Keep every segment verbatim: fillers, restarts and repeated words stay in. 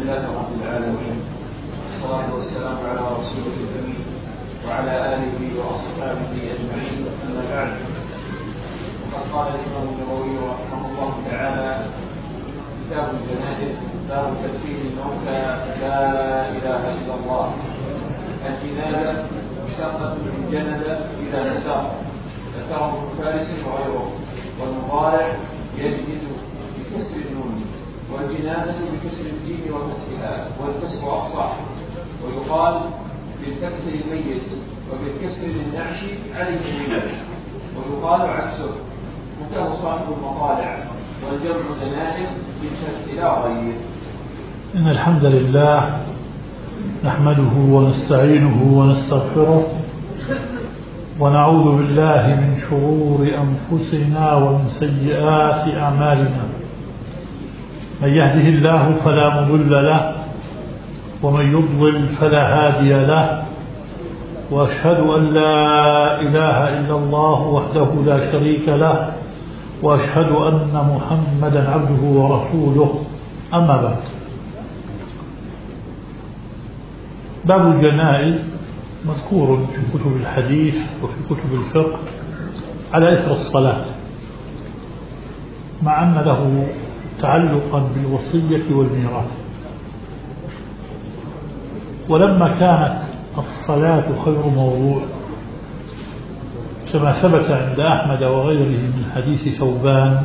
لله رب العالمين، والصلاة والسلام على رسوله الأمين وعلى آله وأصحابه أجمعين، أما بعد. وقد قال الإمام النووي رحمه الله تعالى: كتاب الجنائز، باب تكفير الموتى لا إله إلا الله. الجنازة مشتقة من جنز إذا ستر، ذكره ابن فارس وغيره، والمضارع يجنز بكسر النون، والجنازة بكسر الجيم وفتحها، والكسر أفصح. ويقال بالفتح للميت وبالكسر للنعش عليه الجنازة، ويقال عكسه، وكان صاحب المطالع، والجمع جنائز بالفتح لا غير. إن الحمد لله نحمده ونستعينه ونستغفره، ونعوذ بالله من شرور أنفسنا ومن سيئات أعمالنا. من يهده الله فلا مضل له، ومن يضلل فلا هادي له، وأشهد أن لا إله إلا الله وحده لا شريك له، وأشهد أن محمدا عبده ورسوله. أما بعد، باب الجنائز مذكور في كتب الحديث وفي كتب الفقه على إثر الصلاة، مع أن له تعلقا بالوصية والميراث. ولما كانت الصلاة خير موضوع كما ثبت عند أحمد وغيره من حديث ثوبان،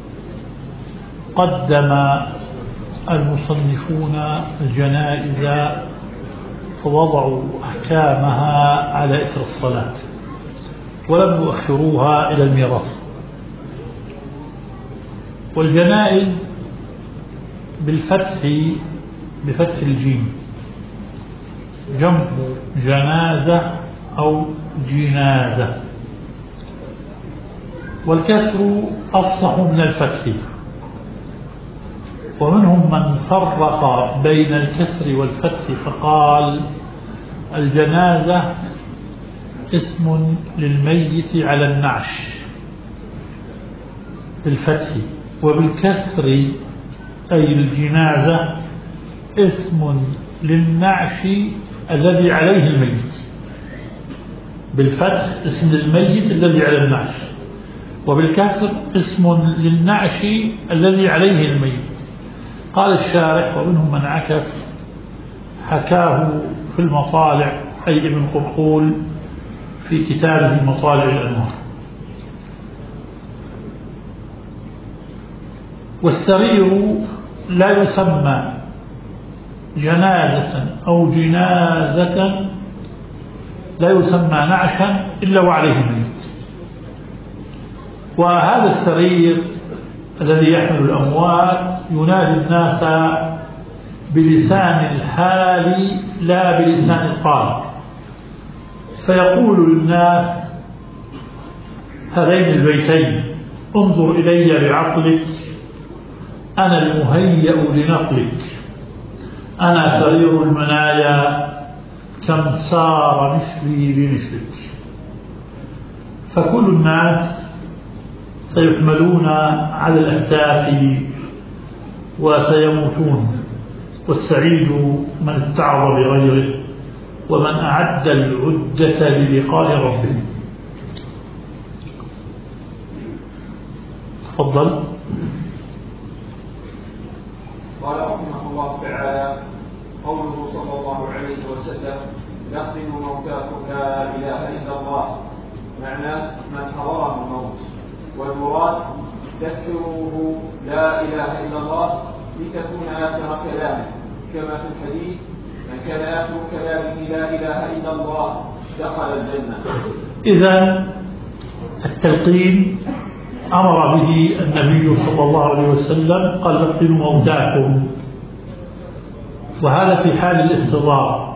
قدم المصنفون الجنائز فوضعوا أحكامها على إثر الصلاة، ولم يؤخروها إلى الميراث. والجنائز بالفتح بفتح الجيم جمع جنازة أو جنازة، والكسر أفصح من الفتح. ومنهم من فرق بين الكسر والفتح فقال: الجنازة اسم للميت على النعش بالفتح، وبالكسر أي الجنازة اسم للنعش الذي عليه الميت. بالفتح اسم للميت الذي على النعش، وبالكسر اسم للنعش الذي عليه الميت. قال الشارح: ومنهم من عكس، حكاه في المطالع أي ابن قرقول في كتابه مطالع الأنوار. والسرير لا يسمى جنازة أو جنازة، لا يسمى نعشا إلا وعليه ميت. وهذا السرير الذي يحمل الأموات ينادي الناس بلسان الحال لا بلسان القال، فيقول للناس هذين البيتين: انظر إلي بعقلك، أنا المهيأ لنقلك، أنا سرير المنايا، كم سار مثلي بمثلك. فكل الناس سيحملون على الأكتاف وسيموتون، والسعيد من اتعظ بغيره، ومن أعد العدة للقاء ربه. تفضل. قال رحمه الله تعالى: قوله صلى الله عليه وسلم: لقنوا موتاكم لا إله إلا الله، معنى من حضره الموت. والمراد ذكروه لا إله إلا الله لتكون آخر كلامه، كما في الحديث: من كان آخر كلامه لا إله إلا الله دخل الجنة. إذن التلقين أمر به النبي صلى الله عليه وسلم، قال: لقنوا موتاكم، وهذا في حال الاحتضار.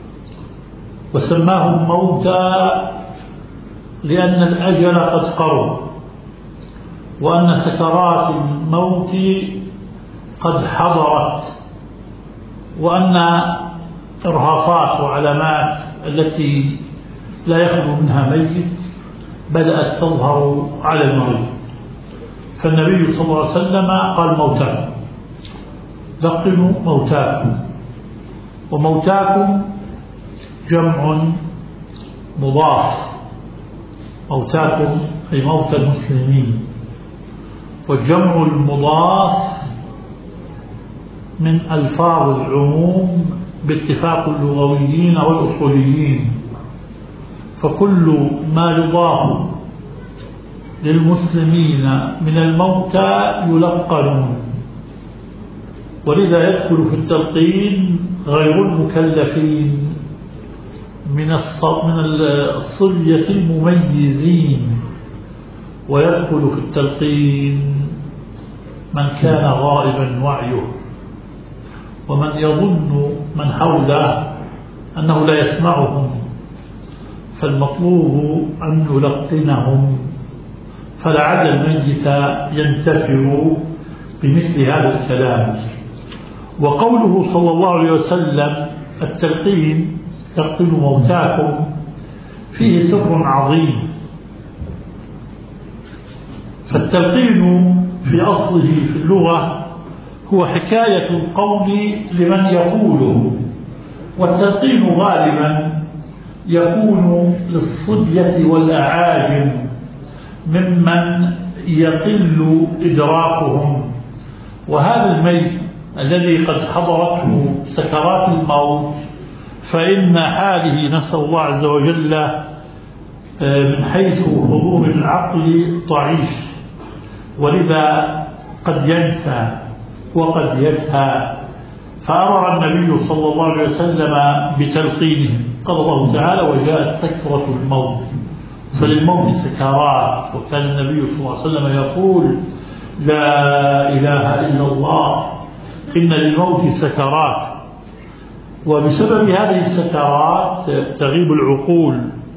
وسماهم موتى لأن الأجل قد قرب، وأن سكرات الموت قد حضرت، وأن إرهاصات وعلامات التي لا يخلو منها ميت بدأت تظهر على المريض. فالنبي صلى الله عليه وسلم قال: موتى. لقنوا موتاكم. وموتاكم جمع مضاف، موتاكم أي موتى المسلمين، وجمع المضاف من ألفاظ العموم باتفاق اللغويين والأصوليين، فكل ما يضاف للمسلمين من الموتى يلقنون، ولذا يدخل في التلقين غير المكلفين من الصبية المميزين، ويدخل في التلقين من كان غائبا وعيه، ومن يظن من حوله أنه لا يسمعهم، فالمطلوب أن يلقنهم، فلعل الميت ينتفع بمثل هذا الكلام. وقوله صلى الله عليه وسلم التلقين لقنوا موتاكم فيه سر عظيم. فالتلقين في أصله في اللغة هو حكاية القول لمن يقوله، والتلقين غالبا يكون للصبية والأعاجم ممن يقل إدراكهم، وهذا الميت الذي قد حضرته سكرات الموت فإن حاله نسأل الله عز وجل من حيث حضور العقل ضعيف، ولذا قد ينسى وقد يسهى، فأمر النبي صلى الله عليه وسلم بتلقينه. قال الله تعالى وجاءت سكرة الموت، فللموت سكرات، وكان النبي صلى الله عليه وسلم يقول لا إله إلا الله إن للموت سكرات. وبسبب هذه السكرات تغيب العقول،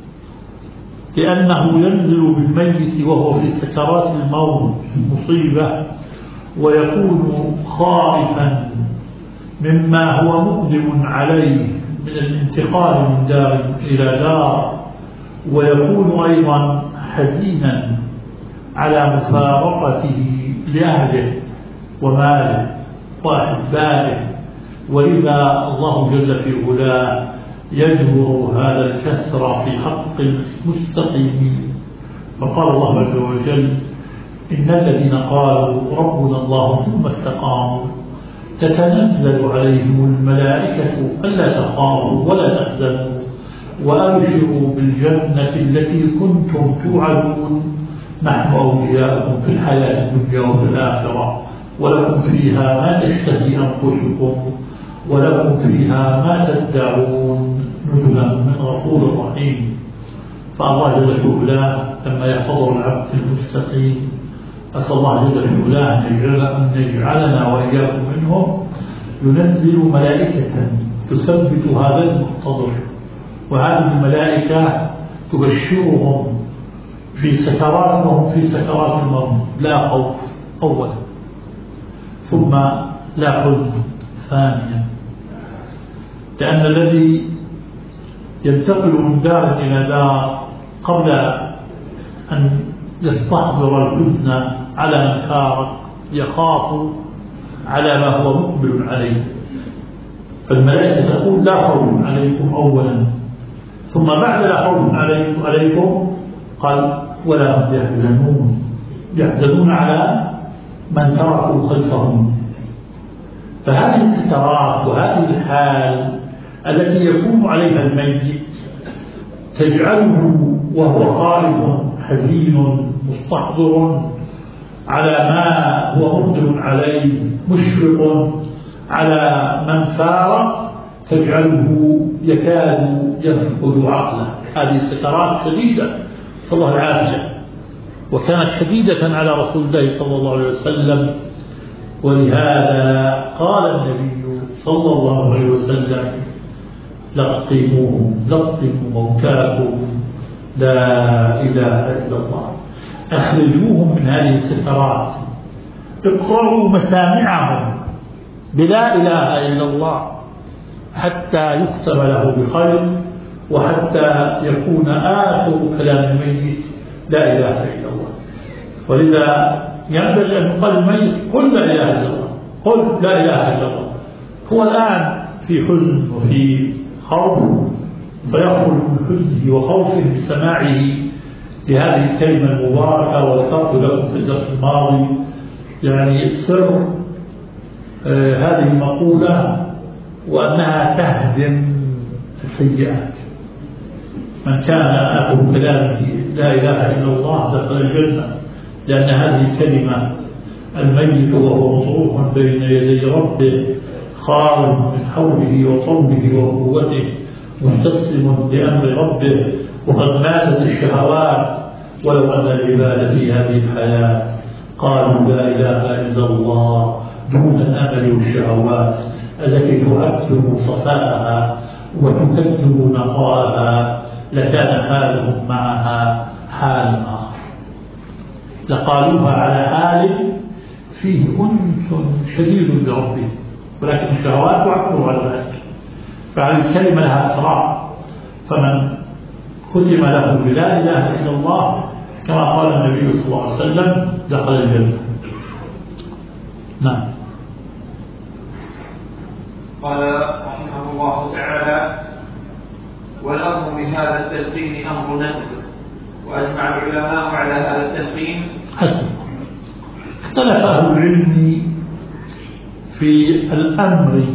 لأنه ينزل بالميت وهو في سكرات الموت مصيبة، ويكون خائفا مما هو مقدم عليه من الانتقال من دار إلى دار، ويكون أيضا حزينا على مفارقته لأهله وماله وأحبائه، ولذا الله جل في علاه يجبر هذا الكسر في حق المستقيمين. فقال الله عز وجل إن الذين قالوا ربنا الله ثم استقاموا تتنزل عليهم الملائكة ألا تخافوا ولا تحزنوا وأبشروا بالجنة التي كنتم توعدون نحن أولياؤكم في الحياة الدنيا وفي الآخرة ولكم فيها ما تشتهي أنفسكم ولكم فيها ما تدعون نزلا من غفور رحيم. فالله جل في علاه لما يحفظه العبد المستقيم أسأل الله جل في علاه أن يجعلنا وإياكم منهم، ينزل ملائكة تثبت هذا المحتضر، وهذه الملائكة تبشرهم في سكرات وهم في سكرات الموت لا خوف أولا، ثم لا حزن ثانيا، لأن الذي ينتقل من دار إلى دار قبل أن يستحضر الحزن على من فارق يخاف على ما هو مقبل عليه، فالملائكة تقول لا خوف عليكم أولا، ثم بعد لا خوف عليكم قال ولا هم يحزنون، يحزنون على من تركوا خلفهم. فهذه السكرات وهذه الحال التي يكون عليها الميت تجعله وهو خائف حزين مستحضر على ما هو مقدم عليه مشفق على من فارق، تجعله يكاد يفقد عقله. هذه السكرات شديدة صلى الله العافية، وكانت شديدة على رسول الله صلى الله عليه وسلم، ولهذا قال النبي صلى الله عليه وسلم لقموهم لقموا موتاكم لا إله إلا الله، أخرجوهم من هذه السكرات، اقرأوا مسامعهم بلا إله إلا الله حتى يختم له بخير، وحتى يكون آخر كلام الميت لا إله إلا الله. ولذا ينبغي أن يقال الميت قل لا إله إلا الله، قل لا إله إلا الله، هو الآن في حزن وفي خوف، فيخرج من حزنه وخوفه بسماعه لهذه الكلمة المباركة. وذكرت لكم في الدرس الماضي يعني سر آه هذه المقولة، وأنها تهدم السيئات. من كان آخر كلامه لا إله إلا الله دخل الجنة، لأن هذه الكلمة الميت وهو مطروح بين يدي ربه خارج من حوله وطوله وقوته مستسلم لأمر ربه، وقد ماتت الشهوات، ولو أن العباد في هذه الحياة قالوا لا إله إلا الله دون الأمل والشهوات التي تؤكد صفاءها وتكدر نقاءها، لكان حالهم معها حال آخر، لقالوها على حال فيه أنس شديد بربهم، ولكن الشهوات تعكر على ذلك. فهذه الكلمة لها أسرار، فمن ختم له بلا إله إلا الله كما قال النبي صلى الله عليه وسلم دخل الجنة. نعم. قال رحمه الله تعالى: والأمر بهذا التلقين أمر ندب، وأجمع العلماء على هذا التلقين. حسن. اختلف أهل العلم في الأمر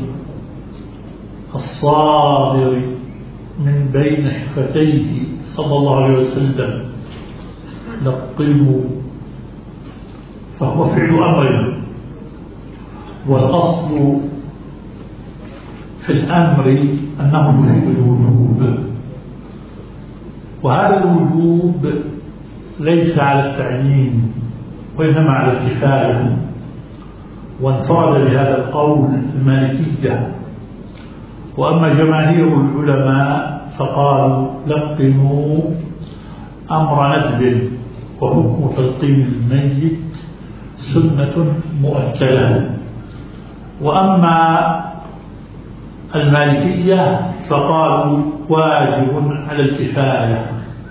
الصادر من بين شفتيه صلى الله عليه وسلم لقنوا، فهو فعل أمر، والأصل في الأمر أنه يفيد الوجوب، وهذا الوجوب ليس على التعيين وإنما على الكفاية. وانفرد بهذا القول المالكية، وأما جماهير العلماء فقالوا لقنوا أمر ندب، وحكم تلقين الميت سنة مؤكدة. وأما المالكية فقالوا واجب على الكفاية.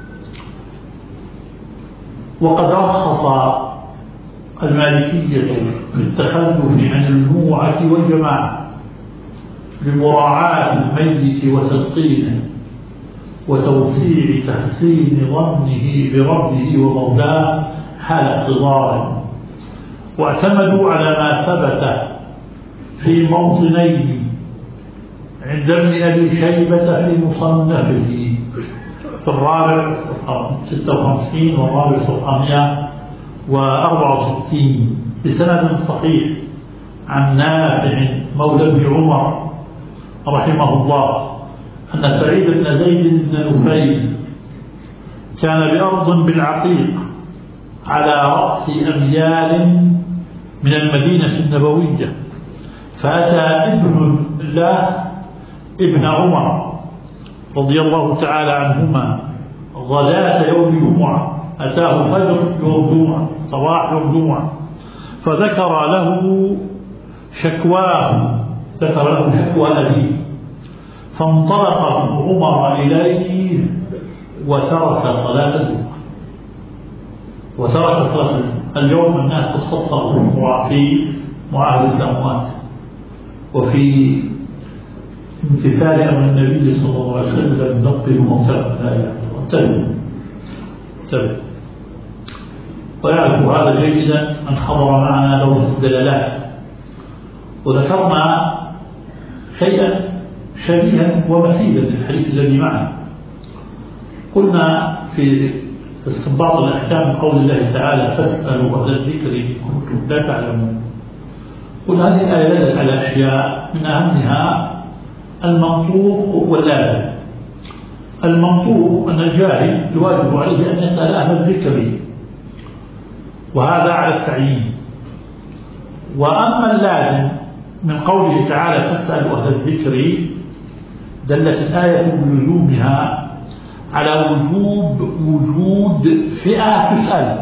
وقد رخص المالكية في التخلف عن الجمعة والجماعة لمراعاة الميت وتلقينه وتوسيع تحسين ظنه بربه ومولاه حال اقتضاره، واعتمدوا على ما ثبت في موطنين عند ابن أبي شيبة في مصنفه في الرابع ستة وخمسين والرابع سبعمائة وأربعة وستين بسند صحيح عن نافع مولى ابن عمر رحمه الله أن سعيد بن زيد بن نفيل كان بأرض بالعقيق على رأس أميال من المدينة النبوية، فأتى ابن الله ابن عمر رضي الله تعالى عنهما غداة يوم جمعة، أتاه فجر يوم جمعة، صباح يوم جمعة، فذكر له شكواه، ذكر له شكوى أبيه، فانطلق ابن عمر إليه وترك صلاة الجمعة، وترك صلاة الجمعة. اليوم الناس تتصفق في معاهدة الأموات وفي امتثال أمر النبي صلى الله عليه وسلم نقبل موتى لا إله إلا الله. انتبه انتبه. ويعرف هذا جيدا من حضر معنا دورة الدلالات، وذكرنا شيئا شبيها ومثيلا للحديث الذي معنا. قلنا في استنباط الأحكام قول الله تعالى فاسألوا أهل الذكر إن كنتم لا تعلمون. قلنا هذه الآية دلت على أشياء من أهمها المنطوق واللازم. المنطوق أن الجاهل الواجب عليه أن يسأل أهل الذكر، وهذا على التعيين. وأما اللازم من قوله تعالى فاسألوا أهل الذكر دلت الآية بلزومها على وجوب وجود فئة تسأل،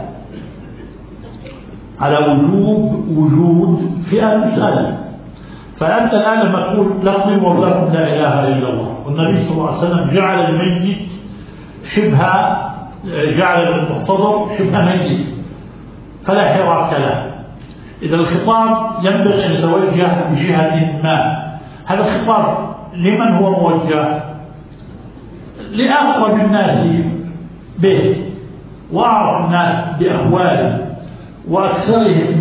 على وجوب وجود فئة تسأل. فأنت الآن لما تقول لقن وولكم لا إله إلا الله، والنبي صلى الله عليه وسلم جعل الميت شبه، جعل المحتضر شبه ميت فلا حراك له. إذا الخطاب ينبغي أن يتوجه بجهة ما، هذا الخطاب لمن هو موجه؟ لأقرب الناس به وأعرف الناس بأحواله وأكثرهم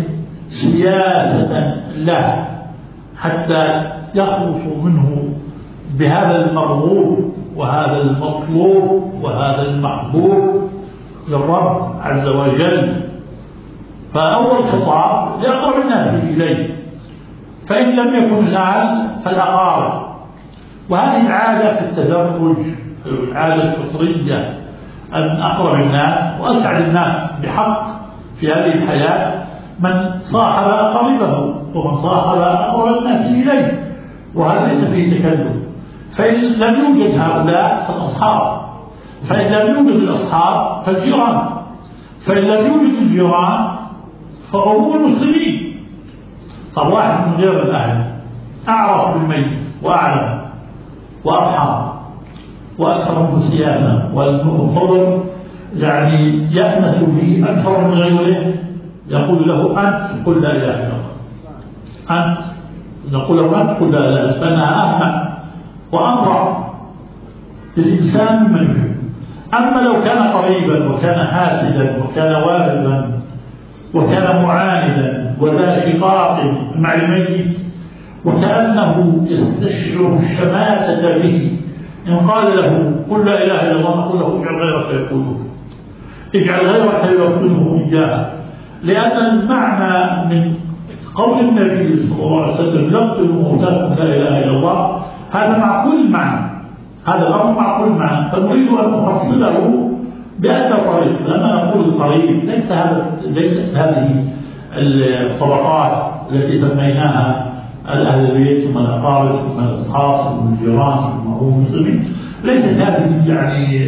سياسة له، حتى يخلصوا منه بهذا المرغوب وهذا المطلوب وهذا المحبوب للرب عز وجل. فأول خطاب لأقرب الناس إليه، فإن لم يكن الأهل فالأقارب. وهذه العادة في التدرج، العادة الفطرية، أن أقرب الناس وأسعد الناس بحق في هذه الحياة من صاحب أقاربه ومن صاحب أقرب الناس إليه، وهذا ليس فيه تكلف. فإن لم يوجد هؤلاء فالأصحاب، فإن لم يوجد الأصحاب فالجيران، فإن لم يوجد الجيران فعموم المسلمين. طب واحد من غير الأهل أعرف بالميت وأعلم وأرحم وأكثر منه سياسة والمنظر يعني يأنس به أكثر من غيره، يقول له أنت قل لا إله إلا الله، أنت نقول له أنت قل لا إله إلا الله، فإنها أهم وأمر للإنسان ممن يحب. أما لو كان قريبا وكان حاسدا وكان والدا وكان معاندا وذا شقاق مع الميت وكأنه يستشعر الشماتة به، إن قال له قل لا إله إلا الله نقول له اجعل غيرك يقوله، اجعل غيرك يقوله إياه. لأن المعنى من قول النبي صلى الله عليه وسلم لقنوا موتاكم لا إله إلا الله، هذا معقول المعنى، هذا الأمر معقول المعنى، فنريد أن نفصله بأدنى طريق. لما نقول القريب ليس هذا ليست هذه الطبقات التي سميناها الأهل البيت ثم الأقارب ثم الأصحاب ثم الجيران ثم هم المسلمين، ليست هذه يعني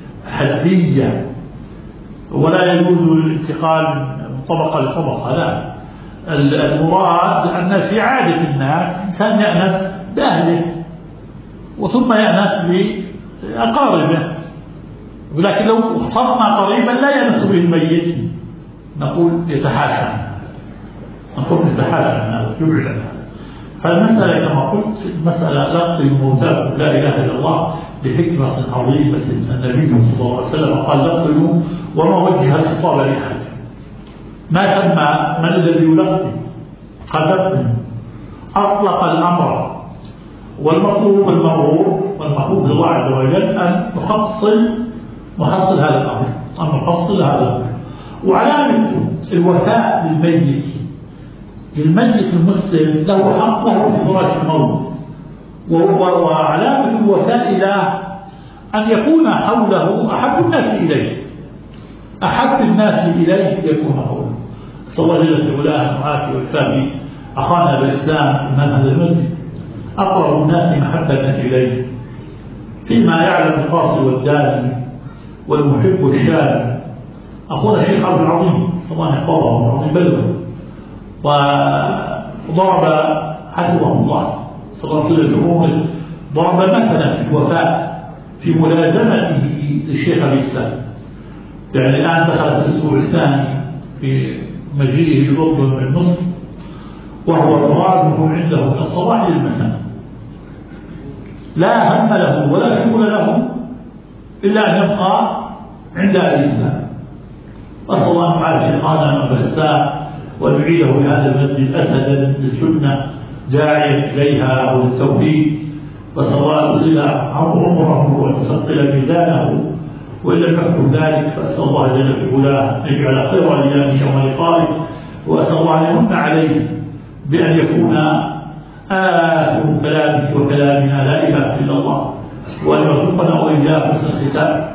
حدية، ولا يجوز الانتقال من طبقة لطبقة، لا. المراد أن في عادة الناس إنسان يأنس بأهله وثم يأنس بأقاربه، ولكن لو اخترنا قريبا لا يأنس به الميت نقول يتحاشى عنه، نقول يتحاشى عنه يبعد عنه. فالمسألة كما قلت مسألة لقي موتاكم لا إله إلا الله بحكمة عظيمة. النبي صلى الله عليه وسلم قال لقنوا وما وجه الخطاب لأحد، ما سمى من الذي يلقي، قال لقنوا، أطلق الأمر. والمطلوب المرغوب والمحبوب لله عز وجل أن نحصل نحصل هذا الأمر، أن نحصل هذا الأمر. وعلامة الوفاء للميت للميت المسلم له حقه في فراش الموت، وعلامة الوفاء له أن يكون حوله أحب الناس إليه، أحب الناس إليه يكون حوله. صلى الله جل في علاه وعافيه وكافي أخانا بالإسلام من هذا المسجد أقرب الناس محبة إليه، فيما يعلم القاصي والداني والمحب الشامي أخونا الشيخ عبد العظيم طبعا يحفظه العظيم بلوى، وضرب حسبه الله صلى الله عليه وسلم ضرب مثلا في الوفاء في ملازمته للشيخ الإسلام. يعني الآن دخل في الأسبوع الثاني في مجيئه الأردن من مصر، وهو مراد عنده من الصباح للمساء، لا هم له ولا شغل له إلا أن يبقى عند الإسلام. أسأل الله أن يعافي شيخنا بالإسلام وأن يعيده لهذا المسجد أسدا للسنة داعيا إليها والتوحيد، وأسأل الله أن يصل عمره وأن يثقل ميزانه، وإن لم يكن ذلك فأسأل الله جل في علاه أن يجعل خير أيامه يوم لقائه، وأسأل الله أن يمن عليه بأن يكون آخر كلامه وكلامنا لا إله إلا الله، وأن يرزقنا وإياه حسن الختام.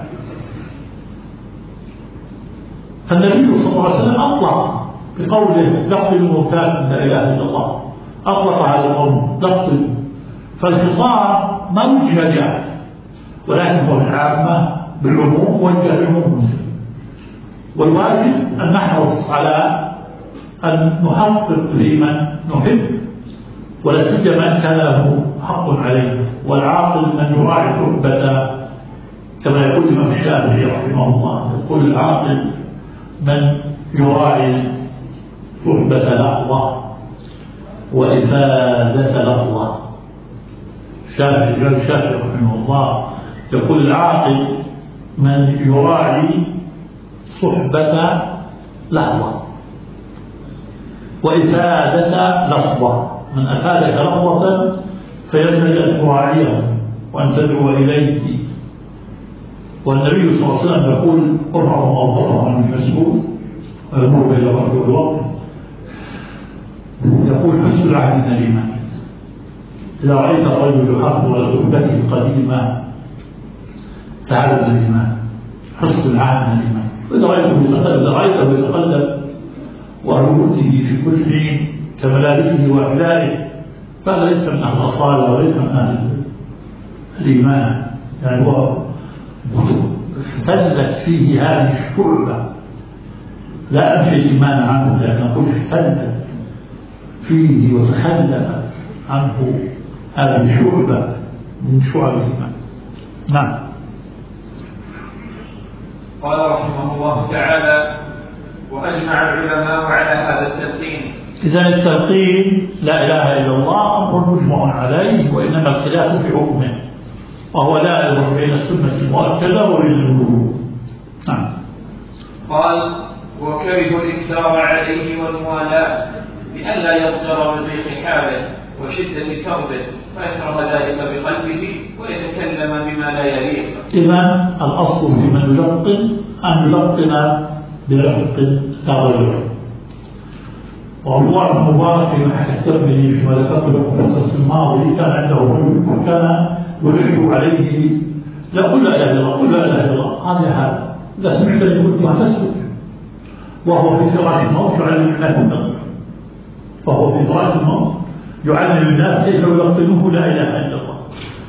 فالنبي صلى الله عليه وسلم أطلق بقوله لقنوا موتاكم لا إله إلا الله، أطلق على القوم لقنوا، فالخطاب ما وجه لأحد ولكن هو بالعامة بالعموم وجه للعموم المسلم. والواجب أن نحرص على أن نحقق في من نحب، ولا سيما من كان له حق عليه. والعاقل من يراعي الركبة كما يقول الإمام الشافعي رحمه الله، يقول العاقل من يراعي ركبة لحظة وإفادة لحظة. الشافعي الإمام الشافعي رحمه الله يقول العاقل من يراعي صحبة لحظة وإفادة لحظة. من أفادك لحظة فينبغي أن تراعيه وأن تدعو إليه. والنبي صلى الله عليه وسلم يقول أربع موظفة عن المسؤول ويمر إلى رجل الوقت يقول حسن العهد من الإيمان. إذا رأيت الرجل يحافظ على صحبته القديمة فهذا من الإيمان، حسن العهد من الإيمان. وإذا رأيته يتقلب إذا رأيته يتقلب وهروته في كل حين كملابسه وأحلائه فهذا ليس من أهل الأصالة وليس من أهل الإيمان. يعني هو اختلت فيه هذه الشعبة، لا أنفي الإيمان عنه لأن أقول اختلت فيه وتخلف عنه هذه الشعبة من شعب الإيمان. نعم. قال رحمه الله تعالى: وأجمع العلماء على هذا التلقين. إذن التلقين لا إله إلا الله أمر مجمع عليه، وإنما الخلاف في حكمه، وهو دائر بين السنة المؤكدة وبين الوجوب. نعم. قال: وكره الإكثار عليه والموالاة لئلا يضجر من ضيق حاله وشدة كربه فيكره ذلك بقلبه ويتكلم بما لا يليق. إذن الأصل في من يلقن أن يلقن برفق لا غير. والله المبارك فيما حكى الترمذي فيما ذكرت لكم في الدرس الماضي كان عنده رجل وكان يلح عليه: لا قل لا اله الا الله، قل لا اله الا الله. قال: يا هذا اذا سمعت يقول ما تسكت، وهو في فراش الموت يعلم الناس التقوى، وهو في فراش الموت يعلم الناس كيف يلقنوه لا اله الا الله.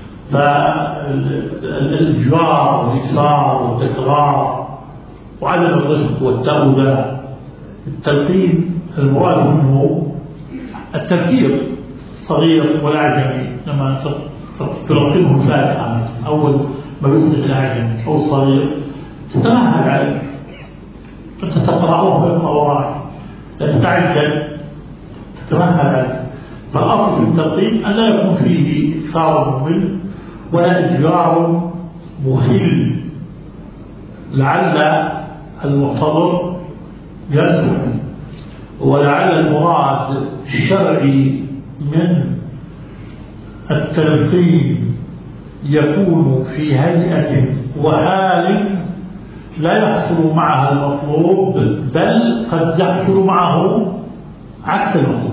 فالإجرار والإكثار والتكرار وعدم الرفق والتأوبة التلقين المراد منه التذكير الصغير والأعجمي. لما تلقنه الفاتحة مثلا أول ما يصدق الأعجمي أو الصغير تتمهل عليه، أنت تقرأه ويقرأ وراك، لا تتعجل، تتمهل عليه. فالأصل في التلقين أن لا يكون فيه إكثار ممل ولا إجرار مخل لعل المحتضر ينسى، ولعل المراد الشرعي من التلقين يكون في هيئة وحال لا يحصل معها المطلوب، بل قد يحصل معه عكس المطلوب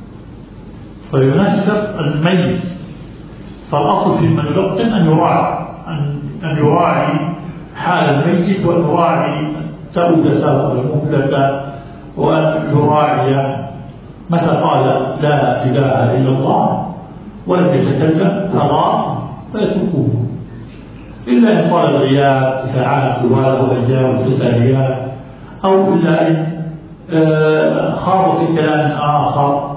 فينسب الميت. فالأصل في من يلقن أن يراعي أن يراعي حال الميت، وأن يراعي التوبة والمهلة، وأن يراعي متى قال لا إله إلا الله ولم يتكلم فغاب فيتركوه، إلا إن طال الغياب ساعات طوال وأيام وتساليات، أو إلا إن خاض في كلام آخر،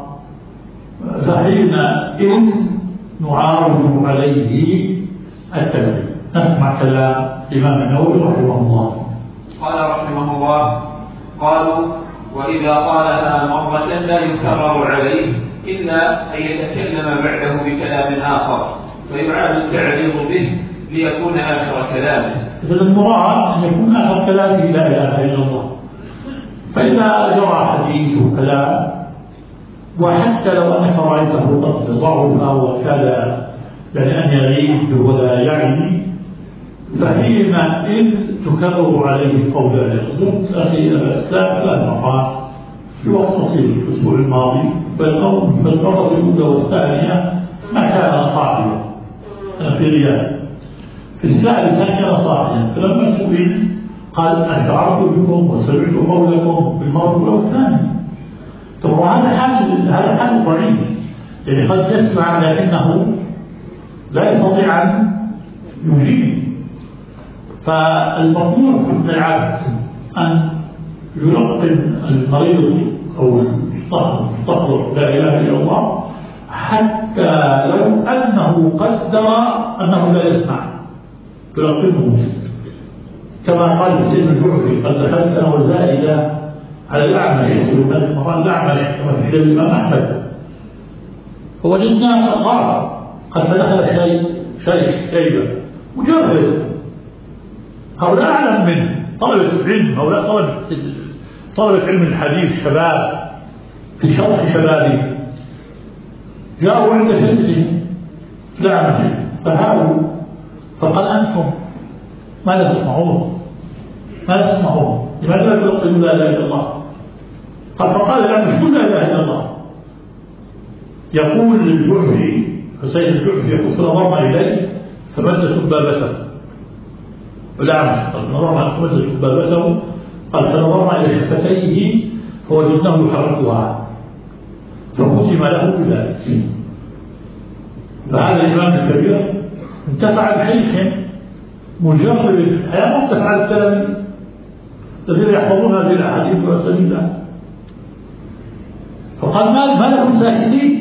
فحينئذ نعارض عليه التلقين. نسمع كلام الإمام النووي رحمه الله. قال رحمه الله: قالوا: وإذا قالها مرة لا يكرر عليه إلا أن يتكلم بعده بكلام آخر فيعاد التعريض به ليكون آخر كلامه. إذا المراد أن يكون آخر كلامه لا إله إلا الله. فإذا جرى حديث وكلام وحتى لو أنك رأيته قد ضعف وكذا يعني أن يغيب ولا يعني، فحينئذ تكرر عليه قولا. قلت أخي الإسلام ثلاث مرات في وقت قصير في الأسبوع الماضي، فالمرة الأولى والثانية ما كان صاحيا، أنا في رياض. في الثالثة كان صاحيا، فلما سئل قال: أشعرت بكم وسمعت قولكم بالمرة الأولى والثانية. طبعا هذا حال هذا حال ضعيف، يعني قد يسمع لكنه لا يستطيع أن يجيب. فالمطلوب من العبد أن يلقن المريض أو المستحضر لا إله إلا الله حتى لو أنه قدر أنه لا يسمع يلقنه، كما قال سيدنا الجعفي: قد دخلت أنا والزائدة على الأعمش، مرة الأعمش كما في الإمام أحمد، فوجدناه قال قال فدخل شيء شيخ شيبة مجرد، هؤلاء أعلم منه، طلبة العلم، هؤلاء طلبة طلبة علم الحديث، شباب في شرف شبابه، جاءوا عند شيخهم لا مشي فهاوا فقال أنتم ماذا تصنعون؟ ماذا تصنعون؟ لماذا لا تقولون لا إله إلا الله؟ قال فقال لا مش كل لا إله إلا الله. يقول للجعفي حسين الجعفي يقول فنظرنا إليه فمد سبابته، والأعمش قال نظرنا فمد سبابته، قال فنظرنا إلى شفتيه فوجدناه يحركها فختم له بذلك. فهذا الإمام الكبير انتفع بشيخ مجرب في الحياة، وانتفع بالتلاميذ الذين يحفظون هذه الأحاديث وأسانيدها. فقال ما ما لكم ساكتين؟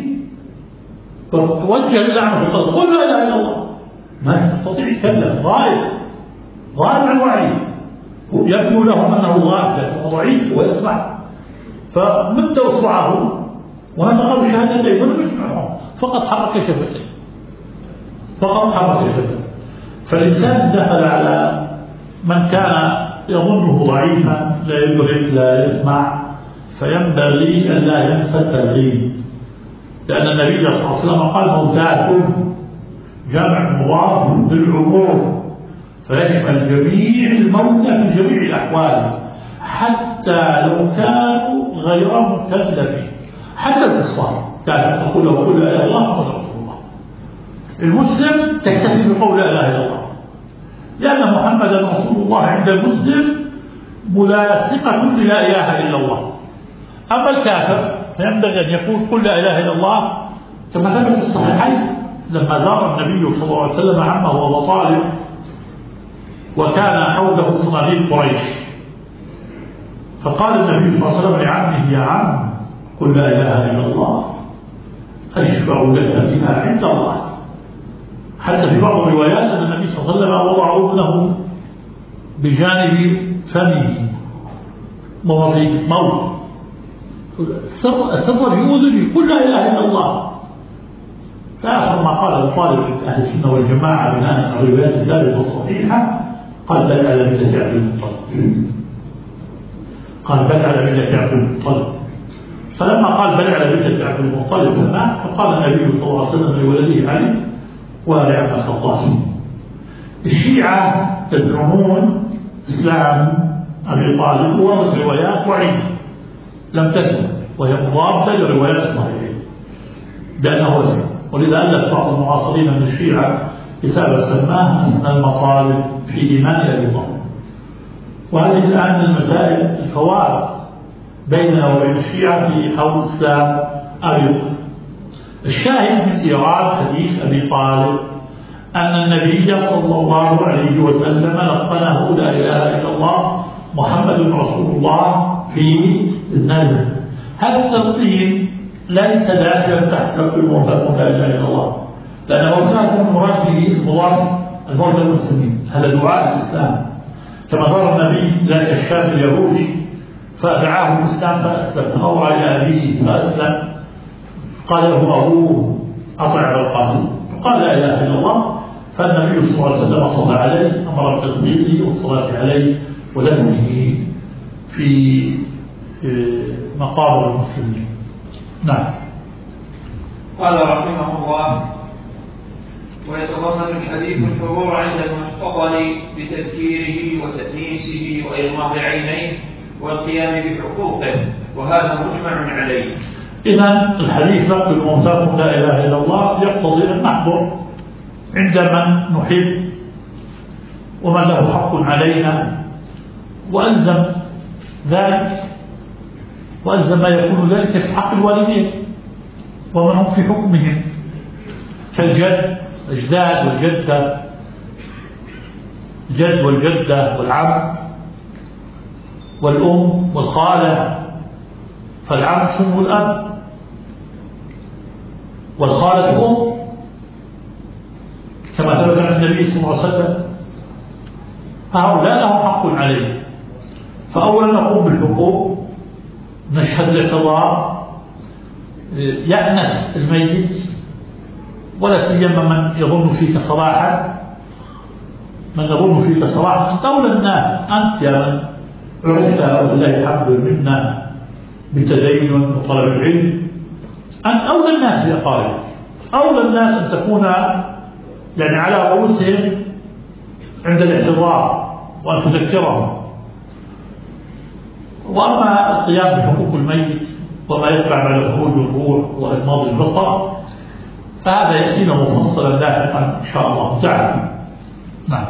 فوجه الأعمى فقال قل لا إله إلا الله. ما يستطيع يتكلم، غائب غائب عن وعيه، يبدو لهم أنه غائب وضعيف ويسمع، فمد إصبعه ونطق بشهادتين ولم يسمعهم، فقط حرك شفتيه، فقط حرك شفتيه. فالإنسان دخل على من كان يظنه ضعيفا لا يدرك لا يسمع، فينبغي أن لا ينسى التلقين، لأن النبي صلى الله عليه وسلم قال موتاكم جمع مضاف بالعموم فيشمل جميع الموتى في جميع الأحوال حتى لو كانوا غير مكلفين، حتى الكفار كانت تقول له قل لا اله الا الله محمد رسول الله. المسلم تكتفي بقول لا اله الا الله، لأن محمدا رسول الله عند المسلم ملاصقة للا اله الا الله. أما الكافر فينبغي أن يقول قل لا اله الا الله، كما ثبت في الصحيحين لما زار النبي صلى الله عليه وسلم عمه أبا طالب وكان حوله صناديد قريش، فقال النبي صلى الله عليه وسلم لعمه يا عم قل لا اله الا الله اشفع لك بها عند الله. حتى في بعض الروايات ان النبي صلى الله عليه وسلم وضع ابنه بجانب فمه وهو في موت، سر باذني قل لا اله الا الله. فاخر ما قال الطالب اهل السنه والجماعه بناء على الروايات الثابته الصحيحه قال بل على مله عبد المطلب، قال بل على مله عبد المطلب. فلما قال بل على مله عبد المطلب فمات، فقال النبي صلى الله عليه وسلم لولده علي وارع ما خطاه. الشيعه يزعمون اسلام ابي طالب ورد روايات وعيد لم تثبت وهي مضاده لروايات الصحيحين بانه اسلم، ولذا الف بعض المعاصرين من الشيعه كتابا سماه اسمى المطالب في ايمان ابي طالب. وهذه الان من المسائل الفوارق بيننا وبين الشيعة في حول إسلام أبي طالب. الشاهد من إيراد حديث أبي طالب أن النبي صلى الله عليه وسلم لقنه لا إله إلا الله محمد رسول الله في النزل. هذا التلقين ليس داخلا تحت لفظ المرتب لا إله إلا الله، لأنه كان المراد به المضاف المراد المسلمين، هذا دعاء الإسلام كما ضرب النبي ذاك الشاب اليهودي فدعاه الإسلام فأسلم، فنظر إلى أبيه فأسلم، قال له أبوه أطع أبا القاسم، فقال لا إله إلا الله، فالنبي صلى الله عليه وسلم صلى عليه، أمر بتغسيله والصلاة عليه ودفنه في مقابر المسلمين. نعم. قال رحمه الله: ويتضمن الحديث الحضور عند المحتضر بتذكيره وتأنيسه وإغماض عينيه والقيام بحقوقه، وهذا مجمع عليه. إذن الحديث نقل موتاكم لا إله إلا الله يقتضي أن نحضر عند من نحب ومن له حق علينا، وألزم ذلك وألزم ما يكون ذلك في حق الوالدين ومن هم في حكمهم كالجد الأجداد والجدة، الجد والجدة والعم والأم والخالة، فالعم شبه الأب والخالة أم كما ثبت عن النبي صلى الله عليه وسلم، فهؤلاء لهم حق عليه. فأولا نقوم بالحقوق، نشهد الاعتبار، يأنس الميت ولا سيما من يظن فيك صلاحا من يظن فيك صلاحا. أنت أولى الناس، أنت يا من عرفت ولله الحمد منا بتدين وطلب العلم، أنت أولى الناس بأقاربك، أولى الناس أن تكون يعني على رؤوسهم عند الاحتضار وأن تذكرهم. وأما القيام بحقوق الميت وما يتبع بعد خروج الروح وإغماض البصر فهذا يأتينا مفصلا لاحقا إن شاء الله تعالى. نعم.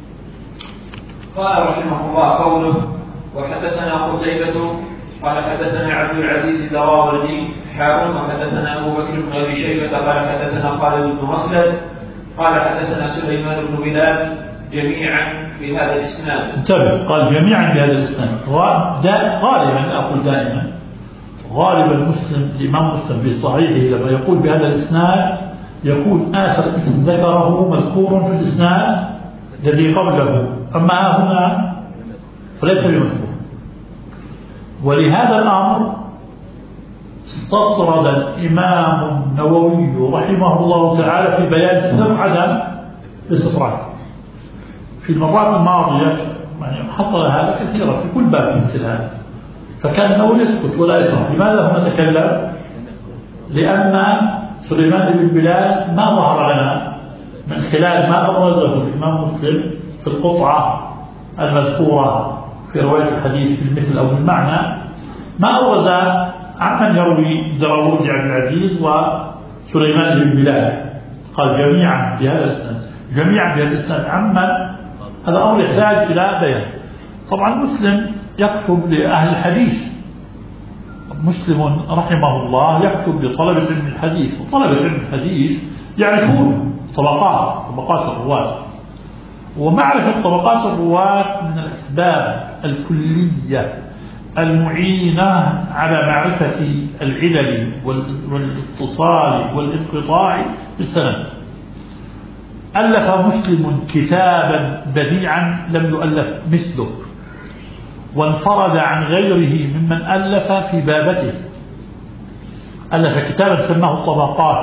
قال رحمه الله قوله: وحدثنا قتيبة قال حدثنا عبد العزيز الدراوردي حاول وحدثنا أبو بكر بن أبي شيبة قال حدثنا خالد بن مخلد قال حدثنا سليمان بن بلال جميعا بهذا الإسناد. انتبه، قال جميعا بهذا الإسناد. غالبا أقول دائما غالبا المسلم الإمام مسلم في صحيحه لما يقول بهذا الإسناد يكون آخر اسم ذكره مذكور في الإسناد الذي قبله، أما هنا فليس بمذكور. ولهذا الأمر استطرد الإمام النووي رحمه الله تعالى في بيان سبب عدم الاستطراد. في المرات الماضية يعني حصل هذا كثيرا في كل باب مثل هذا، فكان النووي يسكت ولا يشرح. لماذا هو تكلم؟ لأن سليمان بن بلال ما ظهر لنا من خلال ما أبرزه الإمام مسلم في القطعة المذكورة في رواية الحديث بالمثل أو بالمعنى، ما أبرز عمن يروي دراوردي عبد العزيز وسليمان بن بلال. قال جميعا بهذا الإسناد، جميعا بهذا الإسناد عمن، هذا أمر يحتاج إلى بيان. طبعا مسلم يكتب لأهل الحديث، مسلم رحمه الله يكتب لطلبة علم الحديث، وطلبة علم الحديث يعرفون طبقات طبقات الرواة، ومعرفة طبقات الرواة من الأسباب الكلية المعينة على معرفة العلل والاتصال والانقطاع في السند. ألف مسلم كتابا بديعا لم يؤلف مثله، وانفرد عن غيره ممن ألف في بابته. ألف كتابا سماه الطبقات،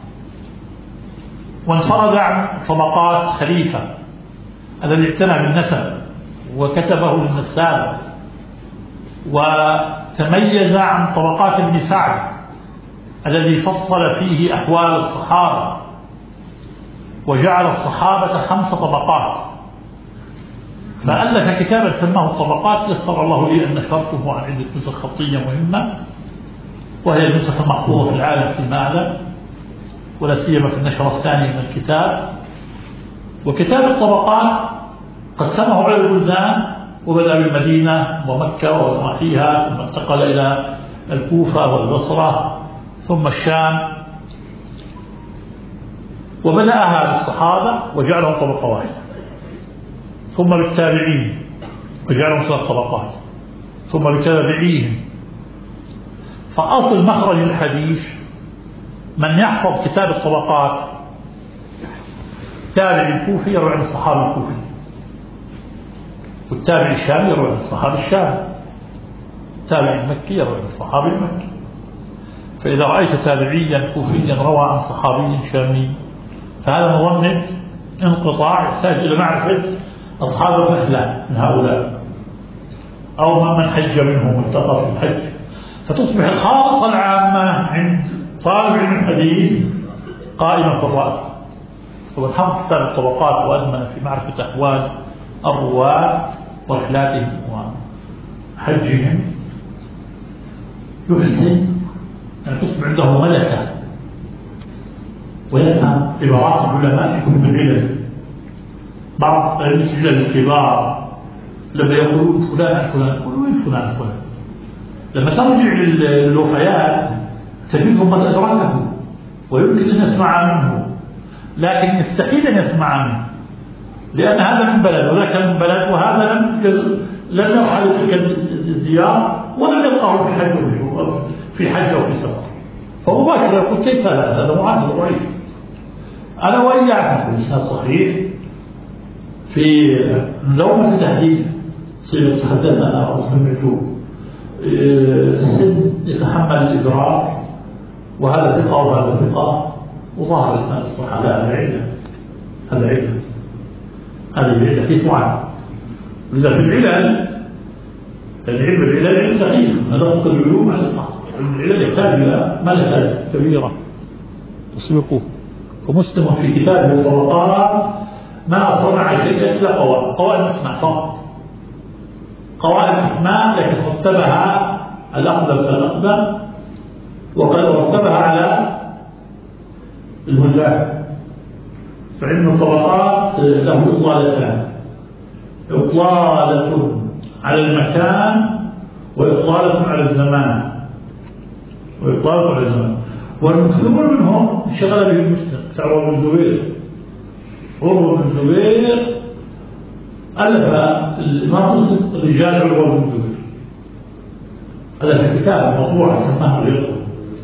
وانفرد عن طبقات خليفة الذي اعتنى بالنسب وكتبه للنساب، وتميز عن طبقات ابن سعد الذي فصل فيه أحوال الصحابة وجعل الصحابة خمس طبقات، فألف كتابا سماه الطبقات. يسر الله لي أن نشرته عن عدة نسخ خطية مهمة، وهي النسخة المحفوظة في العالم فيما أعلم، ولا سيما في النشرة الثانية من الكتاب. وكتاب الطبقات قسمه على البلدان، وبدأ بالمدينة ومكة ونواحيها، ثم انتقل إلى الكوفة والبصرة ثم الشام، وبدأها بالصحابة وجعلهم طبقة واحدة، ثم بالتابعين وجعلهم ثلاث طبقات، ثم بتابعيهم. فأصل مخرج الحديث من يحفظ كتاب الطبقات تابع الكوفي يروي عن الصحابي الكوفي، والتابع الشامي يروي عن الصحابي الشامي، التابع المكي يروي عن الصحابي المكي. فإذا رأيت تابعيا كوفيا روى عن صحابي شامي فهذا مظنة انقطاع يحتاج إلى معرفة أصحاب الرحلة من هؤلاء، أو من حج منهم والتقى في الحج، فتصبح الخارطة العامة عند طالب علم الحديث قائمة في الرأس. ومن حفظ كتاب الطبقات وأدمن في معرفة أحوال الرواة ورحلاتهم وحجهم يحسن أن تصبح عنده ملكة ويفهم عبارات العلماء في كتب العلل. بعض العلل الكبار لما يقولون فلان فلان يقولون وين فلان فلان، لما ترجع للوفيات تجدهم قد أدركه ويمكن أن يسمع منه، لكن يستحيل أن يسمع منه، لأن هذا من بلد وذاك من بلد، وهذا لم لم يرحل تلك الديار ولم يلقاه في حج في حج أو في سفر، فمباشرة يقول كيف هذا؟ هذا معاهد ضعيف. أنا وإياكم في الإسناد صحيح في لومة الحديث تحدثنا أو سمعته السن يتحمل الإدراك، وهذا ثقة وهذا ثقة، وظهر إسناد الصحة. لا، هذا علة، هذا علة، هذه العلة في طعن. إذا في العلل، العلم العلل علم دقيق، هذا ممكن العلوم على الإطلاق. العلل يحتاج إلى ملكة كبيرة تسبقه. ومسلم في كتابه طبقات ما صنع شيئا إلا قوائم، قوائم أسماء فقط، قوائم أسماء، لكن رتبها الأقدم فالأقدم، وقد رتبها على المزاح. فعلم الطبقات له إطلالتان: إطلالة على المكان وإطلالة على الزمان، وإطلالة على الزمان. والمكثرون منهم انشغل به المسلم كعروة بن الزبير. عروة بن الزبير ألف الإمام مسلم رجال عروة بن الزبير، ألف كتابا مطبوعا سماه العروة.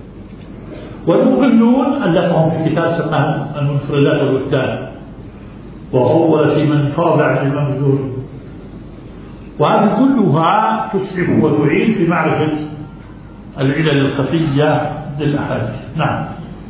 والمقلون ألفهم في كتاب سماه المنفردات والوحدان، وطول في من فرض عن الإمام الزهري. وهذه كلها تسعف وتعين في معرفة العلل الخفية للأحاديث. نعم.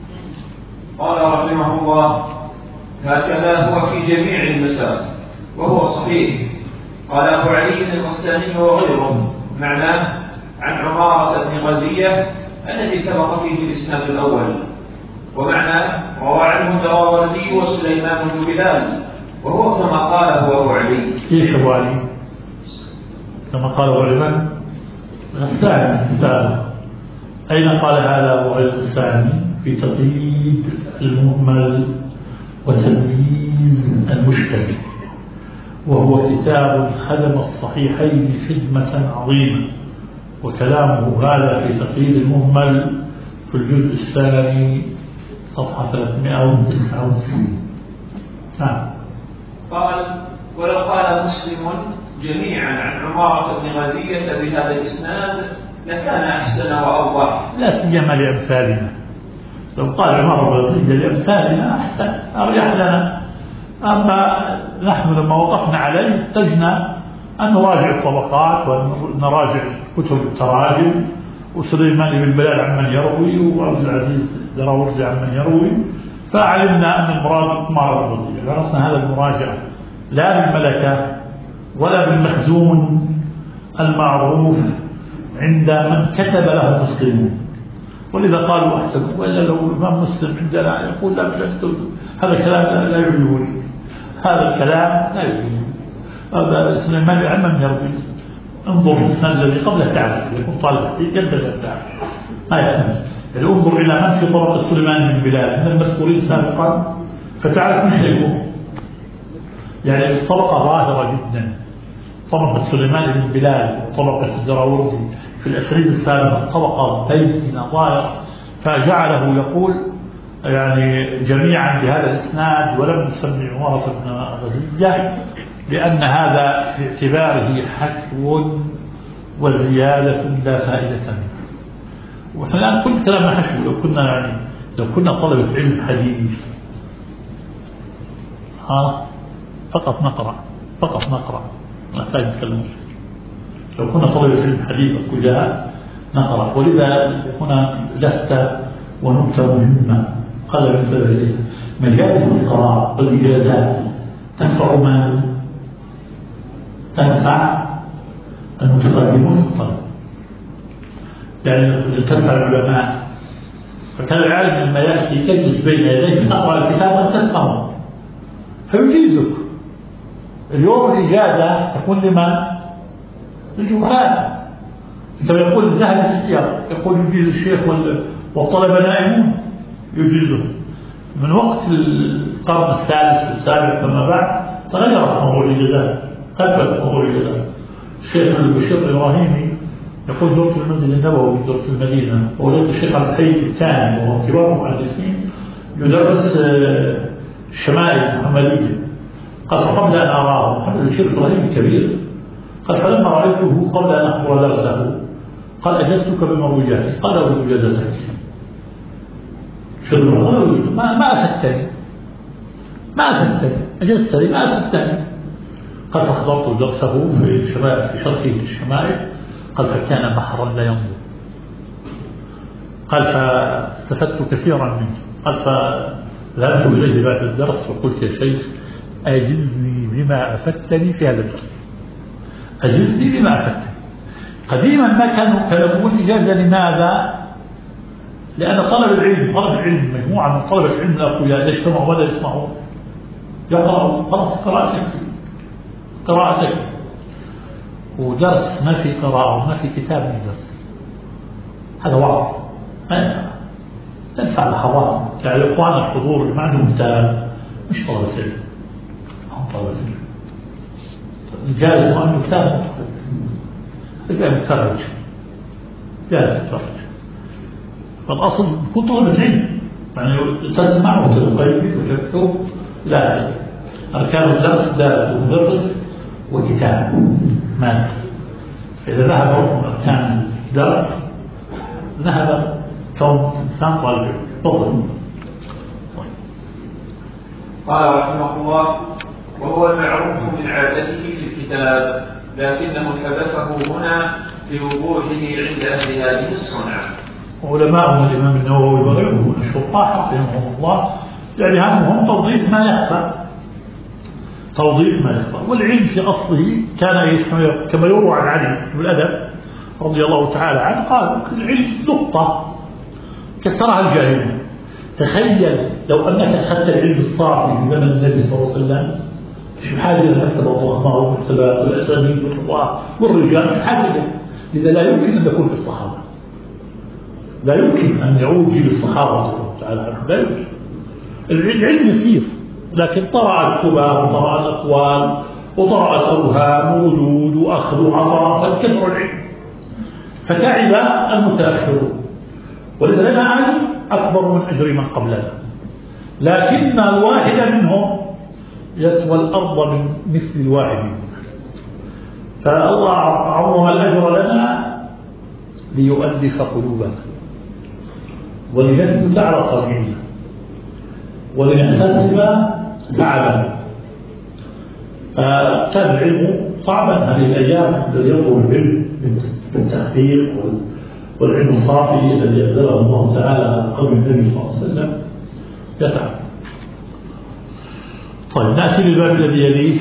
قال رحمه الله: هكذا هو في جميع المسائل وهو صحيح. قال أبو علي الغساني وغيره: معناه عن عمارة بن غزية الذي سبق فيه الإسناد الأول، ومعناه روى عنه الدراوردي وسليمان بن بلال، وهو كما قاله أبو علي. إيش أبو علي؟ كما قال أبو علي الثاني الثالث. أين قال هذا أبو علي الثاني؟ في تقييد المهمل وتمييز المشكل، وهو كتاب خدم الصحيحين خدمة عظيمة. وكلامه هذا في تقييد المهمل في الجزء الثاني صفحة ثلاثمائة وتسعة وتسعين. نعم. قال: ولو قال مسلم جميعا عن عمارة بن غزية بهذا الإسناد لكان أحسن وأوضح، لا سيما لأمثالنا. لو قال عمارة بن غزية لأمثالنا أحسن أريح لنا. أما نحن لما وقفنا عليه احتجنا أن نراجع الطبقات ونراجع كتب التراجم، وسليمان بن بلال عمن يروي، وعبد العزيز الدراوردي عمن يروي، فعلمنا أن المراد عمارة بن غزية. درسنا هذا المراجعة لا بالملكة ولا بالمخزون المعروف عند من كتب له مسلمون، ولذا قالوا أحسن. وإلا لو الإمام مسلم عندنا يقول لا بلست، هذا الكلام لا يعجبني، هذا الكلام لا يعجبني. هذا سليمان عمن يروي، انظر في السنة الذي قبله تعرف، يكون طالب يقدر تعرف ما يحتمل. يعني انظر إلى من في طبقة سليمان بن بلال من المذكورين سابقا فتعرف من شيخه. يعني الطبقة ظاهرة جدا، طبقة سليمان بن بلال وطبقة الدراوردي في الأسانيد السابقة طبقة بينة ظاهرة، فجعله يقول يعني جميعا بهذا الإسناد ولم يسمي عمارة بن غزية، لأن هذا في اعتباره حشو وزيادة لا فائدة منه. ونحن الآن كل كلامنا حشو. لو كنا يعني لو كنا طلبة علم حديث ها فقط نقرأ فقط نقرأ ما فاهم نتكلم. لو كنا طلبة علم حديث كلها نقرأ. ولذا هنا لفتة ونكتة مهمة قال ابن تيمية: مجالس القراء والإجازات تنفع من؟ تنفع المتقدمون في الطلب، يعني تنفع العلماء. فكان العالم لما يأتي يجلس بين يديه تقرأ الكتاب وأنت تسمعه فيجيزك. اليوم الإجازة تكون لمن؟ للجهال. كما يقول الذهبي في السياق يقول يجيز الشيخ والطلبة نائمون يجيزهم. من وقت القرن السادس والسابع فما بعد تغيرت موضوع الإجازات، خلفت موضوع الإجازات. الشيخ البشير الإبراهيمي يقول: زرت المسجد النبوي، زرت المدينة، ووجدت الشيخ عبد الحي الثاني وهو كبار المحدثين يدرس الشمائل المحمدية. قال: فقبل أن أراه، محمد البشير الإبراهيمي كبير، قال: فلما رأيته قبل أن أخبر درسه قال: أجزتك بمروياتي. قال: أريد إجازتك. ما ما أسدتني ما أسدتني أجزتني ما أسدتني. قال: فحضرت درسه في الشمائل في شرحه الشمائل. قال: فكان بحرا لا ينظر. قال: فاستفدت كثيرا منه. قال فذهبت إليه بعد الدرس وقلت يا شيخ أجزني بما أفدتني في هذا الدرس، أجزني بما أفدتني. قديما ما كانوا كلمون إجازة. لماذا؟ لأن طلب العلم طلب العلم مجموعة من طلبة العلم الأقوياء يجتمعوا ولا يسمعوا يقرأوا خلاص قراءة تكفي، قراءة تكفي، ودرس ما في قراءة وما في كتاب من درس، هذا وعظ ما ينفع، ينفع الحواس. يعني الإخوان الحضور اللي ما عندهم كتاب مش طلبة علم، هم طلبة علم. جالس ما عنده كتاب يبقى متفرج، جالس متفرج. فالأصل يكون طلبة علم، يعني تسمع وتقيد وتكتب. لا، أركان الدرس دالة ومدرس وكتاب مادة. إذا ذهب أركان الدرس ذهب كون إنسان طالب علم. تفضل. قال رحمه الله: وهو المعروف من عادته في الكتاب، لكنه حذفه هنا لوضوحه عند أهل هذه الصنعة. علماء الإمام النووي وغيره الشطاح رحمهم الله يعني همهم توضيح ما يخفى، توضيح ما يخفى. والعلم في أصله كان كما يروى عن علي بن الأدب رضي الله تعالى عنه قال: العلم نقطة كسرها الجاهلون. تخيل لو أنك أخذت العلم الصافي في زمن النبي صلى الله عليه وسلم، في حاجة المكتبة الضخمة والمكتبات والأسانيد والرواة والرجال، في حاجة. لذا لا يمكن أن يكون في الصحابة، لا يمكن أن يعود جيل الصحابة رضي الله تعالى عنهم، لا يمكن. العلم يسير، لكن طرأت الشبهات وطرأت الأقوال وطرأت أوهام ووجود وأخذ وعطاء، فكثر العلم فتعب المتأخرون. ولذا لنا أجر أكبر من أجر من قبلنا، لكن الواحد منهم يسوى الأرض من مثل الواحد منهم. فالله عظم الأجر لنا ليؤلف قلوبنا ولنثبت على صديقنا ولنحتسب تعبا. كان العلم صعبا هذه الأيام، الذي يطلب العلم بالتحقيق والعلم الصافي الذي أنزله الله تعالى على قول النبي صلى الله عليه وسلم يتعب. طيب نأتي للباب الذي يليه.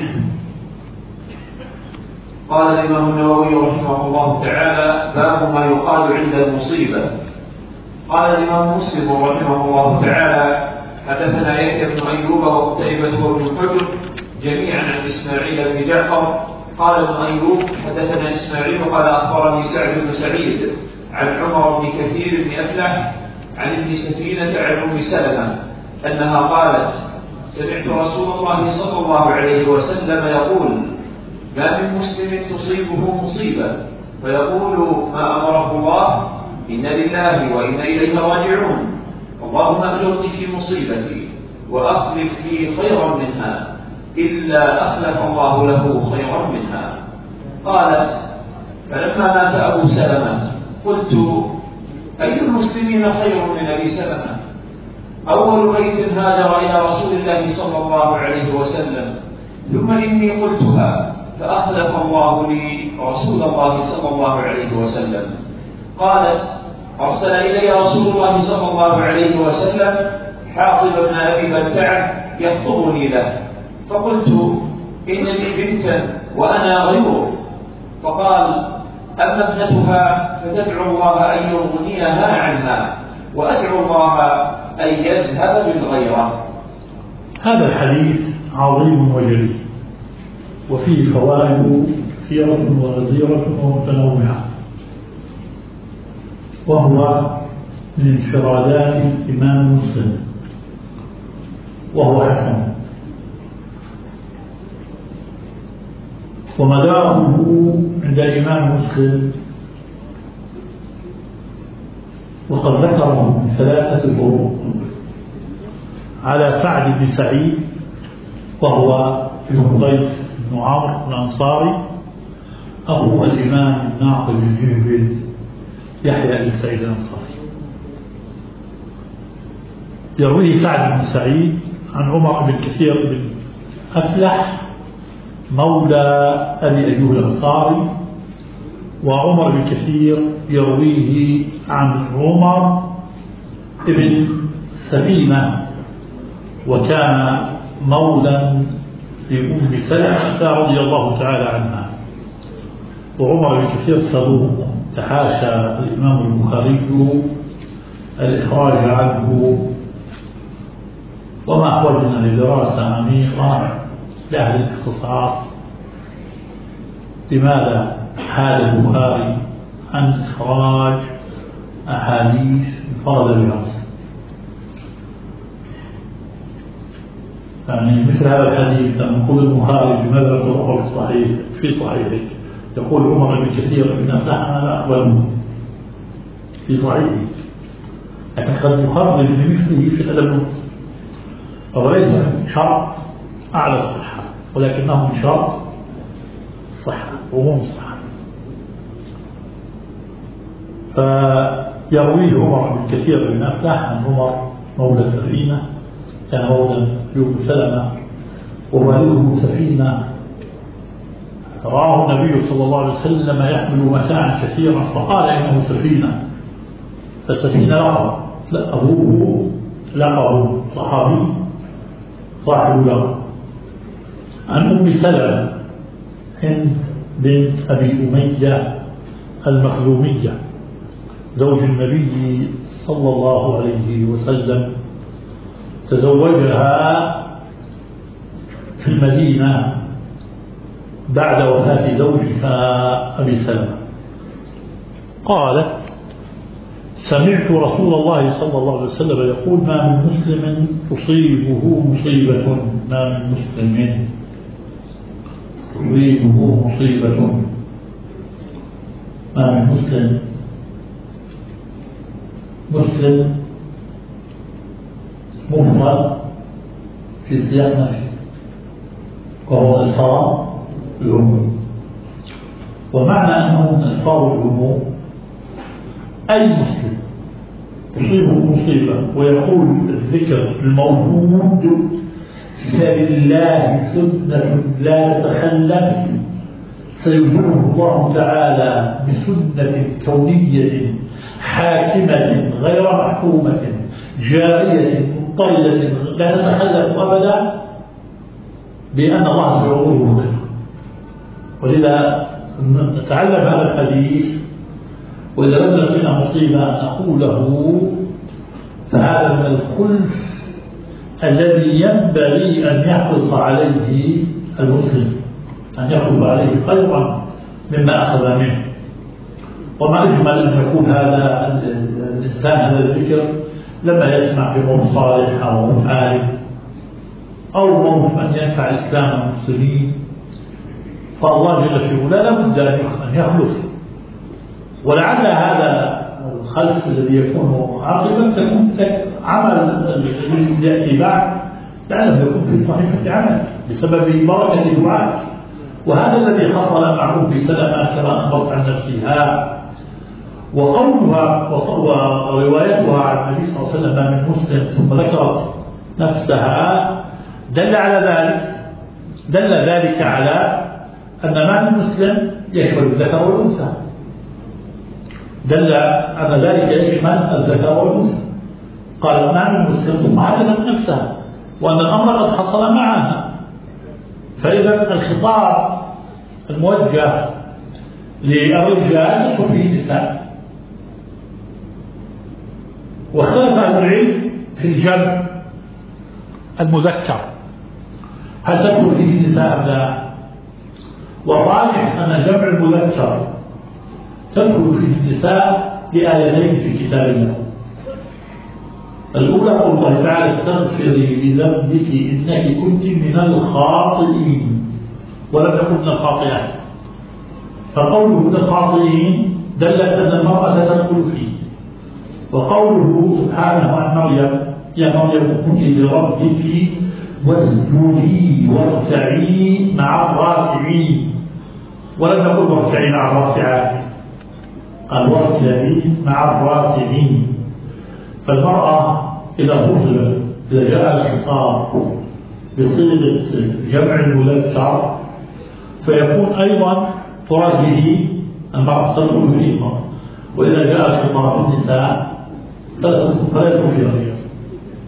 قال الإمام النووي رحمه الله تعالى: باب ما يقال عند المصيبة. قال الإمام مسلم رحمه الله تعالى: حدثنا يحيى بن أيوب وقتيبة وابن حجر جميعا عن إسماعيل بن جعفر. قال ابن أيوب: حدثنا إسماعيل قال أخبرني سعد بن سعيد عن عمر بن كثير بن أفلح عن ابن سفينة عن أم سلمة أنها قالت: سمعت رسول الله صلى الله عليه وسلم يقول: ما من مسلم تصيبه مصيبة فيقول ما أمره الله إن لله وإنا إليه راجعون، اللهم أجرني في مصيبتي وأخلف لي خيرا منها، إلا أخلف الله له خيرا منها. قالت: فلما مات أبو سلمة قلت: أي المسلمين خير من أبي سلمة؟ أول بيت هاجر إلى رسول الله صلى الله عليه وسلم، ثم إني قلتها فأخلف الله لي رسول الله صلى الله عليه وسلم. قالت: أرسل إلي رسول الله صلى الله عليه وسلم حاطب بن أبي بلتع يخطبني له، فقلت: إن لي بنتا وأنا غيره. فقال: أما ابنتها فتدعو الله أن يغنيها عنها، وأدعو الله أن يذهب بالغيرة. هذا الحديث عظيم وجليل وفيه فوائد كثيرة وغزيرة ومتنوعة، وهو من انفرادات الإمام مسلم وهو حسن، ومداره عند الإمام مسلم وقد ذكره من ثلاثة طرق على سعد بن سعيد وهو ابن قيس بن عمرو الأنصاري أخو الإمام الناقد الجهبذ يحيى بن سعيد الأنصاري. يرويه سعد بن سعيد عن عمر بن كثير بن أفلح مولى أبي أيوب الأنصاري، وعمر بن كثير يرويه عن عمر بن سفينة، وكان مولا لأم سلمة رضي الله تعالى عنها. وعمر بن كثير صدوق، تحاشى الإمام البخاري الإخراج عنه، وما أخرجنا لدراسة عميقة لأهل الاختصاص لماذا حال البخاري عن إخراج أحاديث انفرد بها مسلم. يعني مثل هذا الحديث لما يقول البخاري بماذا تروح في صحيح في صحيحه، يقول عمر بن كثير إن فهم لا أخبره في صحيحه، لكن قد يخرج بمثله في الأدب المفرد، وليس شرط أعلى الصحة، ولكنه من شرط الصحة ومو الصحة. فيرويه عمر بن كثير بن أفلح عن عمر مولى سفينة، كان مولى لأم سلمة ووالده سفينة، رآه النبي صلى الله عليه وسلم يحمل متاعا كثيرا فقال إنه سفينة، فالسفينة لقب، أبوه لقب صحابي صاحب لقب. عن أم سلمة هند بنت أبي أمية المخزومية زوج النبي صلى الله عليه وسلم، تزوجها في المدينة بعد وفاة زوجها أبي سلمة. قالت: سمعت رسول الله صلى الله عليه وسلم يقول: ما من مسلم تصيبه مصيبة ما من مسلم تصيبه مصيبة ما من مسلم مسلم مفرد في سياق نفي، وهو إصرار العموم. ومعنى أنه من إصرار العموم أي مسلم تصيبه مصيبة ويقول الذكر الموجود فلله سنة لا تتخلف سيجره الله تعالى بسنة كونية حاكمة غير محكومة جارية مضطردة لا تتخلف أبدا بأن الله سيعوضه خيرا. ولذا نتعلم هذا الحديث، وإذا نزلت بنا مصيبة نقوله، فهذا من الخلف الذي ينبغي أن يحرص عليه المسلم، أن يحرص عليه خيرا مما أخذ منه. وما أجمل أن يكون هذا الإنسان هذا الذكر لما يسمع بموت صالح أو عالم أو موت من ينفع الإسلام والمسلمين، فالله جل في علاه لابد أن يخلف. ولعل هذا الخلف الذي يكون عاقبا تكون عمل الذي يأتي بعد لعله يكون في صحيفة عمل بسبب بركة دعائك. وهذا الذي حصل مع أم سلمة كما أخبرت عن نفسها. وقولها وروايتها عن النبي صلى الله عليه وسلم من مسلم ثم ذكرت نفسها دل على ذلك دل ذلك على أن ما من مسلم يشمل الذكر والأنثى، دل أن ذلك يشمل الذكر والأنثى. قال ما من مسلم ثم حدثت نفسها، وأن الأمر قد حصل معها. فإذا الخطاب الموجه للرجال يدخل فيه النساء. واختلف أهل العلم في الجمع المذكر هل تدخل فيه النساء أم لا؟ والراجح أن جمع المذكر تدخل فيه النساء لآيتين في كتاب الله. الأولى قول الله تعالى: استغفري لذنبك إنك كنت من الخاطئين، ولم يكن من الخاطئات. فقوله من الخاطئين دلت أن المرأة تدخل فيه. وقوله سبحانه عن مريم: يا مريم اقنتي لربك واسجدي واركعي مع الراكعين، ولم يقل واركعي مع الراكعات، قال واركعي مع الراكعين. فالمرأة إذا خطبت إذا جاء الخطاب بصيغة جمع المذكر فيكون أيضا تراد به المرأة تدخل فيه المرأة، وإذا جاء الخطاب بالنساء فلا يدخل فيه الرجال.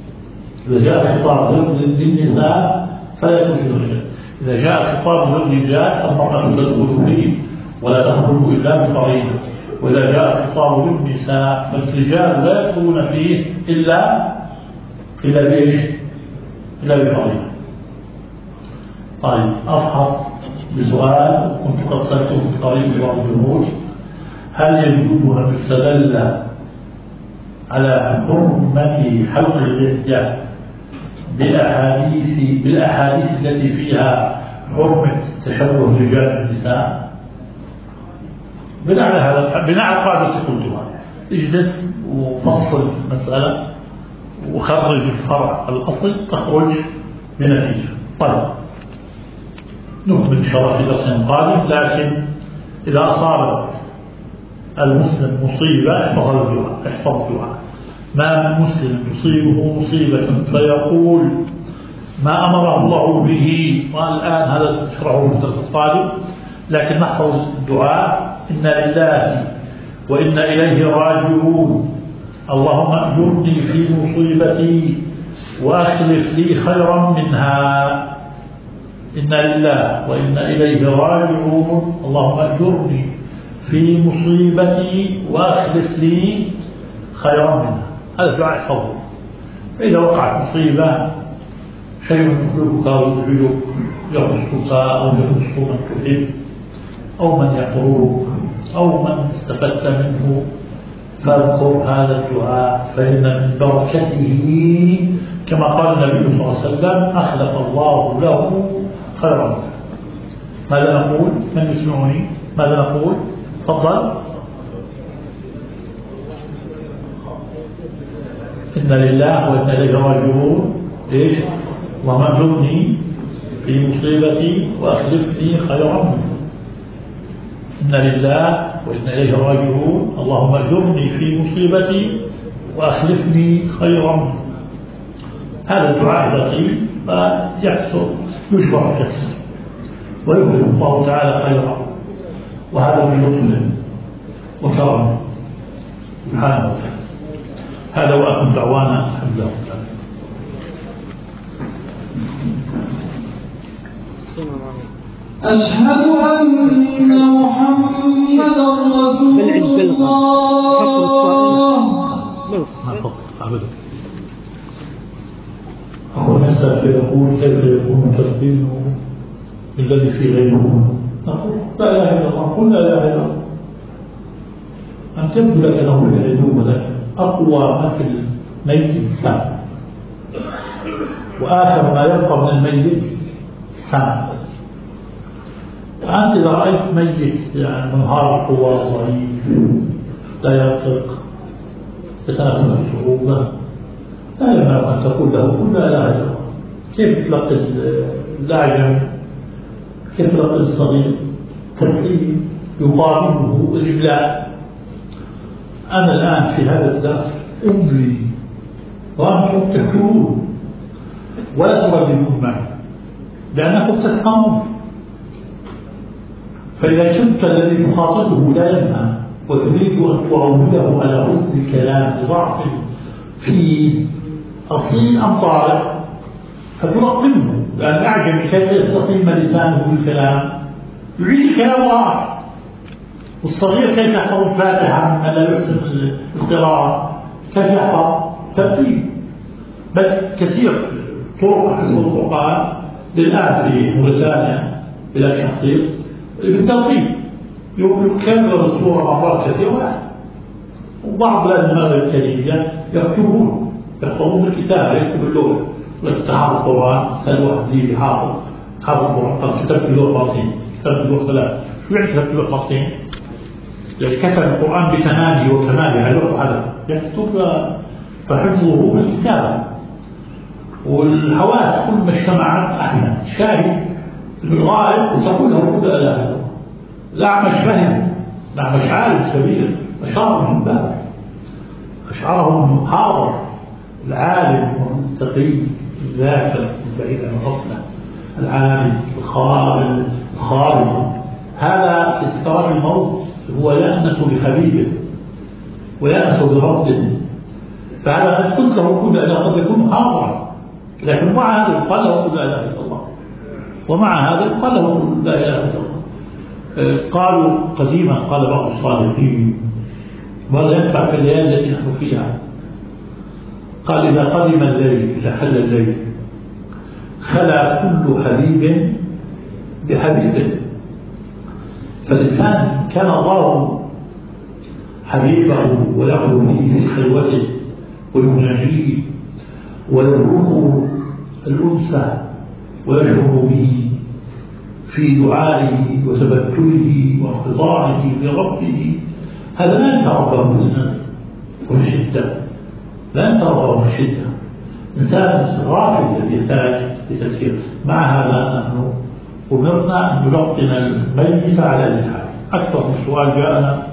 إذا جاء خطاب للنساء فلا يكون في الرجال، إذا جاء خطاب للرجال فالمرأة تدخل فيه ولا تخرج إلا بفريضة، وإذا جاء خطاب للنساء فالرجال لا يدخلون فيه إلا إلا بإيش؟ إلا بفريضة. طيب أفحص بسؤال كنت قد سألته في طريق بعض الجمهور: هل يجوز أن يستدل على حرمة حلق اللحية بالأحاديث بالأحاديث التي فيها حرمة تشبه الرجال بالنساء؟ بناء على هذا، بناء على القاعدة قلتها، اجلس وفصل المسألة وخرج الفرع الأصل تخرج بنتيجة. طيب نكمل إن شاء الله في درس قادم، لكن إذا أصابت المسلم مصيبة احفظ الدعاء، احفظ الدعاء. ما من مسلم تصيبه مصيبة فيقول ما أمره الله به، والآن هذا نشرحه في الدرس القادم، لكن نحفظ الدعاء: إنا لله وإنا إليه راجعون، اللهم أجرني في مصيبتي وأخلف لي خيرا منها. إنا لله وإنا إليه راجعون، اللهم أجرني في مصيبتي وأخلف لي خيرا منها. هذا الدعاء احفظه. فإذا وقعت مصيبة، شيء يخلفك ويزعجك، يخصك أو يخص من تحب أو من يقربك أو من استفدت منه، فاذكر هذا الدعاء فإن من بركته كما قال النبي صلى الله عليه وسلم: أخلف الله له خيرا منه. ماذا نقول؟ من يسمعني؟ ماذا نقول؟ تفضل. إنا لله وإنا إليه راجعون. إيش؟ اللهم أجرني في مصيبتي وأخلفني خيرا منه. إنا لله وإنا إليه راجعون، اللهم أجرني في مصيبتي وأخلفني خيرا منه. هذا الدعاء إذا قيل فيكثر، يجبر الكسر ويخلف الله تعالى خيرا، وهذا من لطفه وكرمه سبحانه وتعالى. هذا وآخر دعوانا الحمد لله. أشهد أن محمدا رسول الله. ما فضل أبدا. أخونا السافر يقول: كيف يكون تسبيح الذي في غيره؟ نقول: لا إله إلا الله. قل لا إله إلا الله. أن تبدو لك أنه في العلوم، لكن أقوى ما في الميت السمع، وآخر ما يبقى من الميت السمع. فأنت إذا رأيت ميت يعني منهار القوى ضعيف لا ينطق يتنفس بصعوبة، لا يمنع أن تقول له: قل لا إله إلا الله. كيف تلقي الأعجم؟ كيف تلقي الصغير؟ تبعيد يقابله الإبلاء. أنا الآن في هذا الدرس أملي وأنتم تكتبون ولا ترددون معي لأنكم تفهمون. فإذا كنت الذي تخاطبه لا يفهم وتريد أن تعوده على حسن الكلام لضعف في أصيل أم طارئ فتلقنه، لأن الأعجم كيف يستقيم لسانه بالكلام؟ يعيد الكلام وراءك. والصغير كيف يحفظ الفاتحة مما لا يحسن القراءة؟ كيف يحفظ؟ ترتيب. بل كثير طرق حفظ القرآن للآن في موريتانيا بلا تحقيق بالترتيب، يكرر الصورة مرات كثيرة. وبعض بلاد المغرب الكريمية يكتبون يحفظون بالكتاب، يكتب اللغة. تحفظ القرآن، سأل واحد دي بحافظ حافظ القرآن كتب اللغة مرتين، كتب اللغة ثلاث. شو يعني كتب اللغة مرتين؟ يعني كتب القرآن بتمامه وكماله على لغة واحدة، يكتب فحفظه بالكتابة. والحواس كل ما اجتمعت أحسن. شاهد الغائب وتقول له: قل لا إله إلا الله. الأعمش فهم، الأعمش عالم كبير أشار من باب أشعره أنه حاضر، العالم والتقي الذاكر البعيد عن الغفلة، العابد الخارج الخارج هذا في سكرات الموت هو يأنس بخبيبه ويأنس بربه. فهذا قد قلت له: قل لا، قد يكون حاضرا لكن مع هذا يقال له لا إله إلا الله، ومع هذا يقال له لا إله إلا الله. قالوا قديما، قال بعض الصالحين، وهذا ينفع في الليالي التي نحن فيها، قال إذا قدم الليل، إذا حل الليل، خلا كل حبيب بحبيبه. فالإنسان كان الله حبيبه ويخلو به في خلوته ويناجيه ويذوق الأنس ويشعر به في دعائه وتبتله وانقطاعه بربه، هذا لا ينسى ربه في الشدة، لا ينسى ربه في الشدة، إنسان غافل يحتاج لتذكير. مع هذا نحن أمرنا أن نلقن الميت على الحال. أكثر من سؤال جاءنا،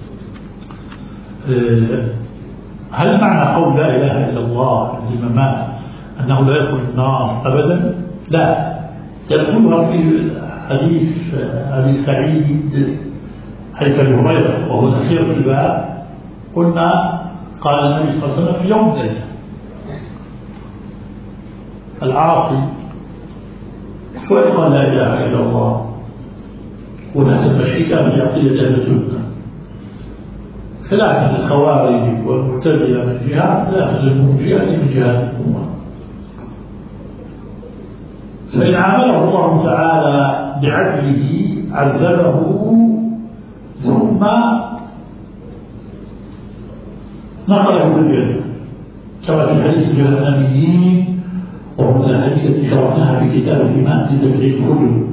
هل معنى قول لا إله إلا الله لمن مات أنه لا يدخل النار أبدا؟ لا، يدخلها في حديث أبي سعيد، حديث أبي هريرة وهو الأخير في الباب، قلنا قال النبي صلى الله عليه وسلم في يوم الليلة العاصي ويقال لا إله إلا الله وتحت المشيئة في عقيدة أهل السنة، خلافا للخوارج والمعتزلة من جهة، خلافا للمرجئة من جهة الأمة. فإن عامله الله تعالى بعدله عذبه ثم نقله الجنة، كما في حديث الجهنميين ومن الحديث التي شرحناها في كتاب الإيمان لتبعيد الخلود،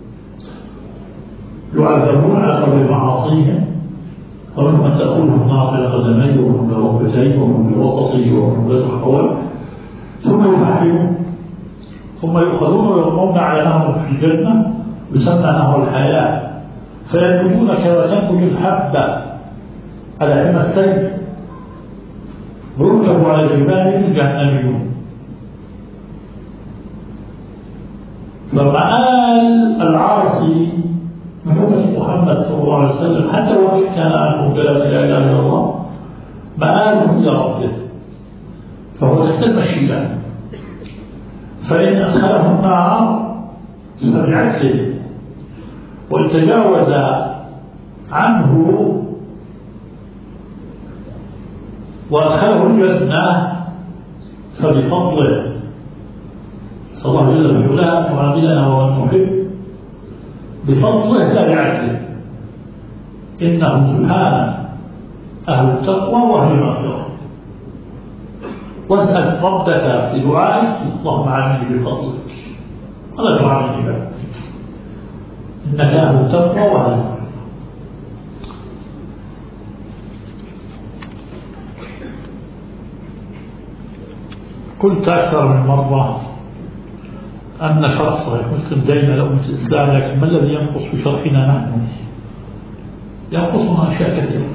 يعذبون على قدر معاصيهم، ومنهم من تأخذهم النار إلى قدميه ومنهم إلى ركبتيه ومنهم إلى وسطه ومنهم إلى الحوال، ثم يفحمون ثم يؤخذون ويرمون على نهر في الجنة يسمى نهر الحياة، فينبتون كما تنبت الحبة على حمى السيل، ركبوا على جبال الجهنميون. فمآل العاصي من أمة محمد صلى الله عليه وسلم حتى وقت كان آخر كلام لا إله إلا الله مآله إلى ربه، فهو تحت المشيئة. فإن أدخله النار فبعدله، وإن تجاوز عنه وأدخله الجنة فبفضله، صلى الله جل في علاه وعاملنا ومن نحب، بفضله لا بعدله، إنه سبحانه أهل التقوى وأهل المغفرة. واسأل ربك في دعائك اللهم عاملني بفضلك ولا تعاملني بعدك، إنك أهل التقوى وأهل المغفرة. قلت أكثر من مرة أن شرح صحيح مسلم دين لأمة الإسلام، لكن ما الذي ينقص في شرحنا نحن؟ ينقصنا أشياء كثيرة،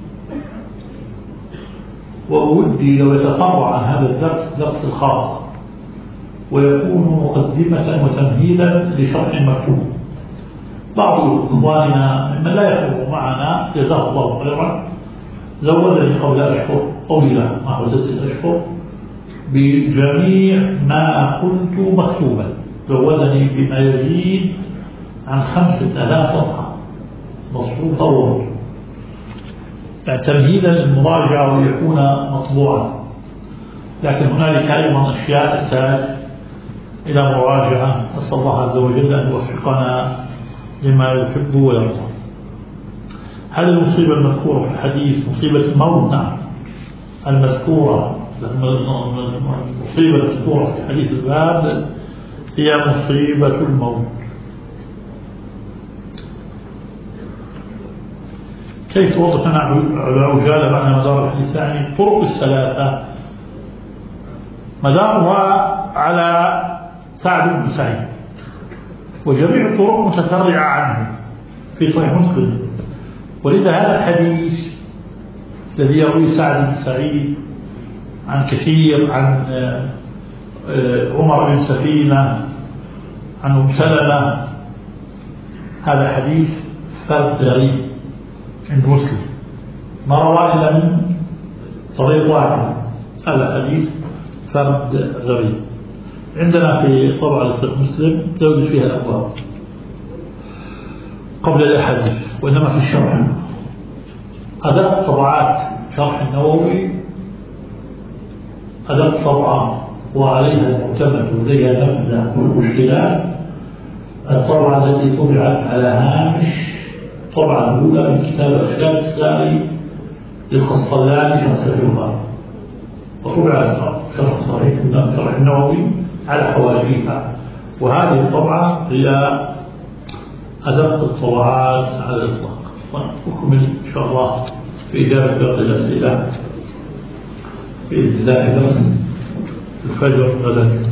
وودي لو يتفرع عن هذا الدرس درس الخاص ويكون مقدمة وتمهيدا لشرح مكتوب. بعض إخواننا ممن لا يحضر معنا جزاه الله خيرا زودني قبل أشهر طويلة مع ستة أشهر بجميع ما قلت مكتوبا، زودني بما يزيد عن خمسة آلاف صفحة مصروفة وورد، يعني تمهيدا للمراجعة ويكون مطبوعا. لكن هنالك أيضا أشياء تحتاج إلى مراجعة، نسأل الله عز وجل أن يوفقنا لما يحب ويرضى. هل المصيبة المذكورة في الحديث مصيبة الموت؟ نعم، المذكورة المصيبة المذكورة في حديث الباب هي مصيبة الموت. كيف توضح لنا على عجالة معنى مدار الحديث؟ يعني الطرق الثلاثة مدارها على سعد بن سعيد، وجميع الطرق متفرعة عنه في صحيح مسلم، ولذا هذا الحديث الذي يروي سعد بن سعيد عن كثير، عن عمر بن سفينة، عن أم سلمة، هذا حديث فرد غريب عند مسلم ما روى إلا من طريق واحد، هذا حديث فرد غريب. عندنا في طبعة مسلم توجد فيها الأبواب قبل الأحاديث، وإنما في الشرح. أدق طبعات شرح النووي أدق طبعة وعليها المعتمد وليها نفذة والمشكلات الطبعة التي طبعت على هامش الطبعة الأولى من كتاب أشكال الساري للخصطلاني شرح البخاري، وطبعت شرح صحيح شرح النووي على حواشيها، وهذه الطبعة هي أدق الطبعات على الإطلاق. ونكمل إن شاء الله في إجابة باقي الأسئلة بإذن الله درس الفجر غدا.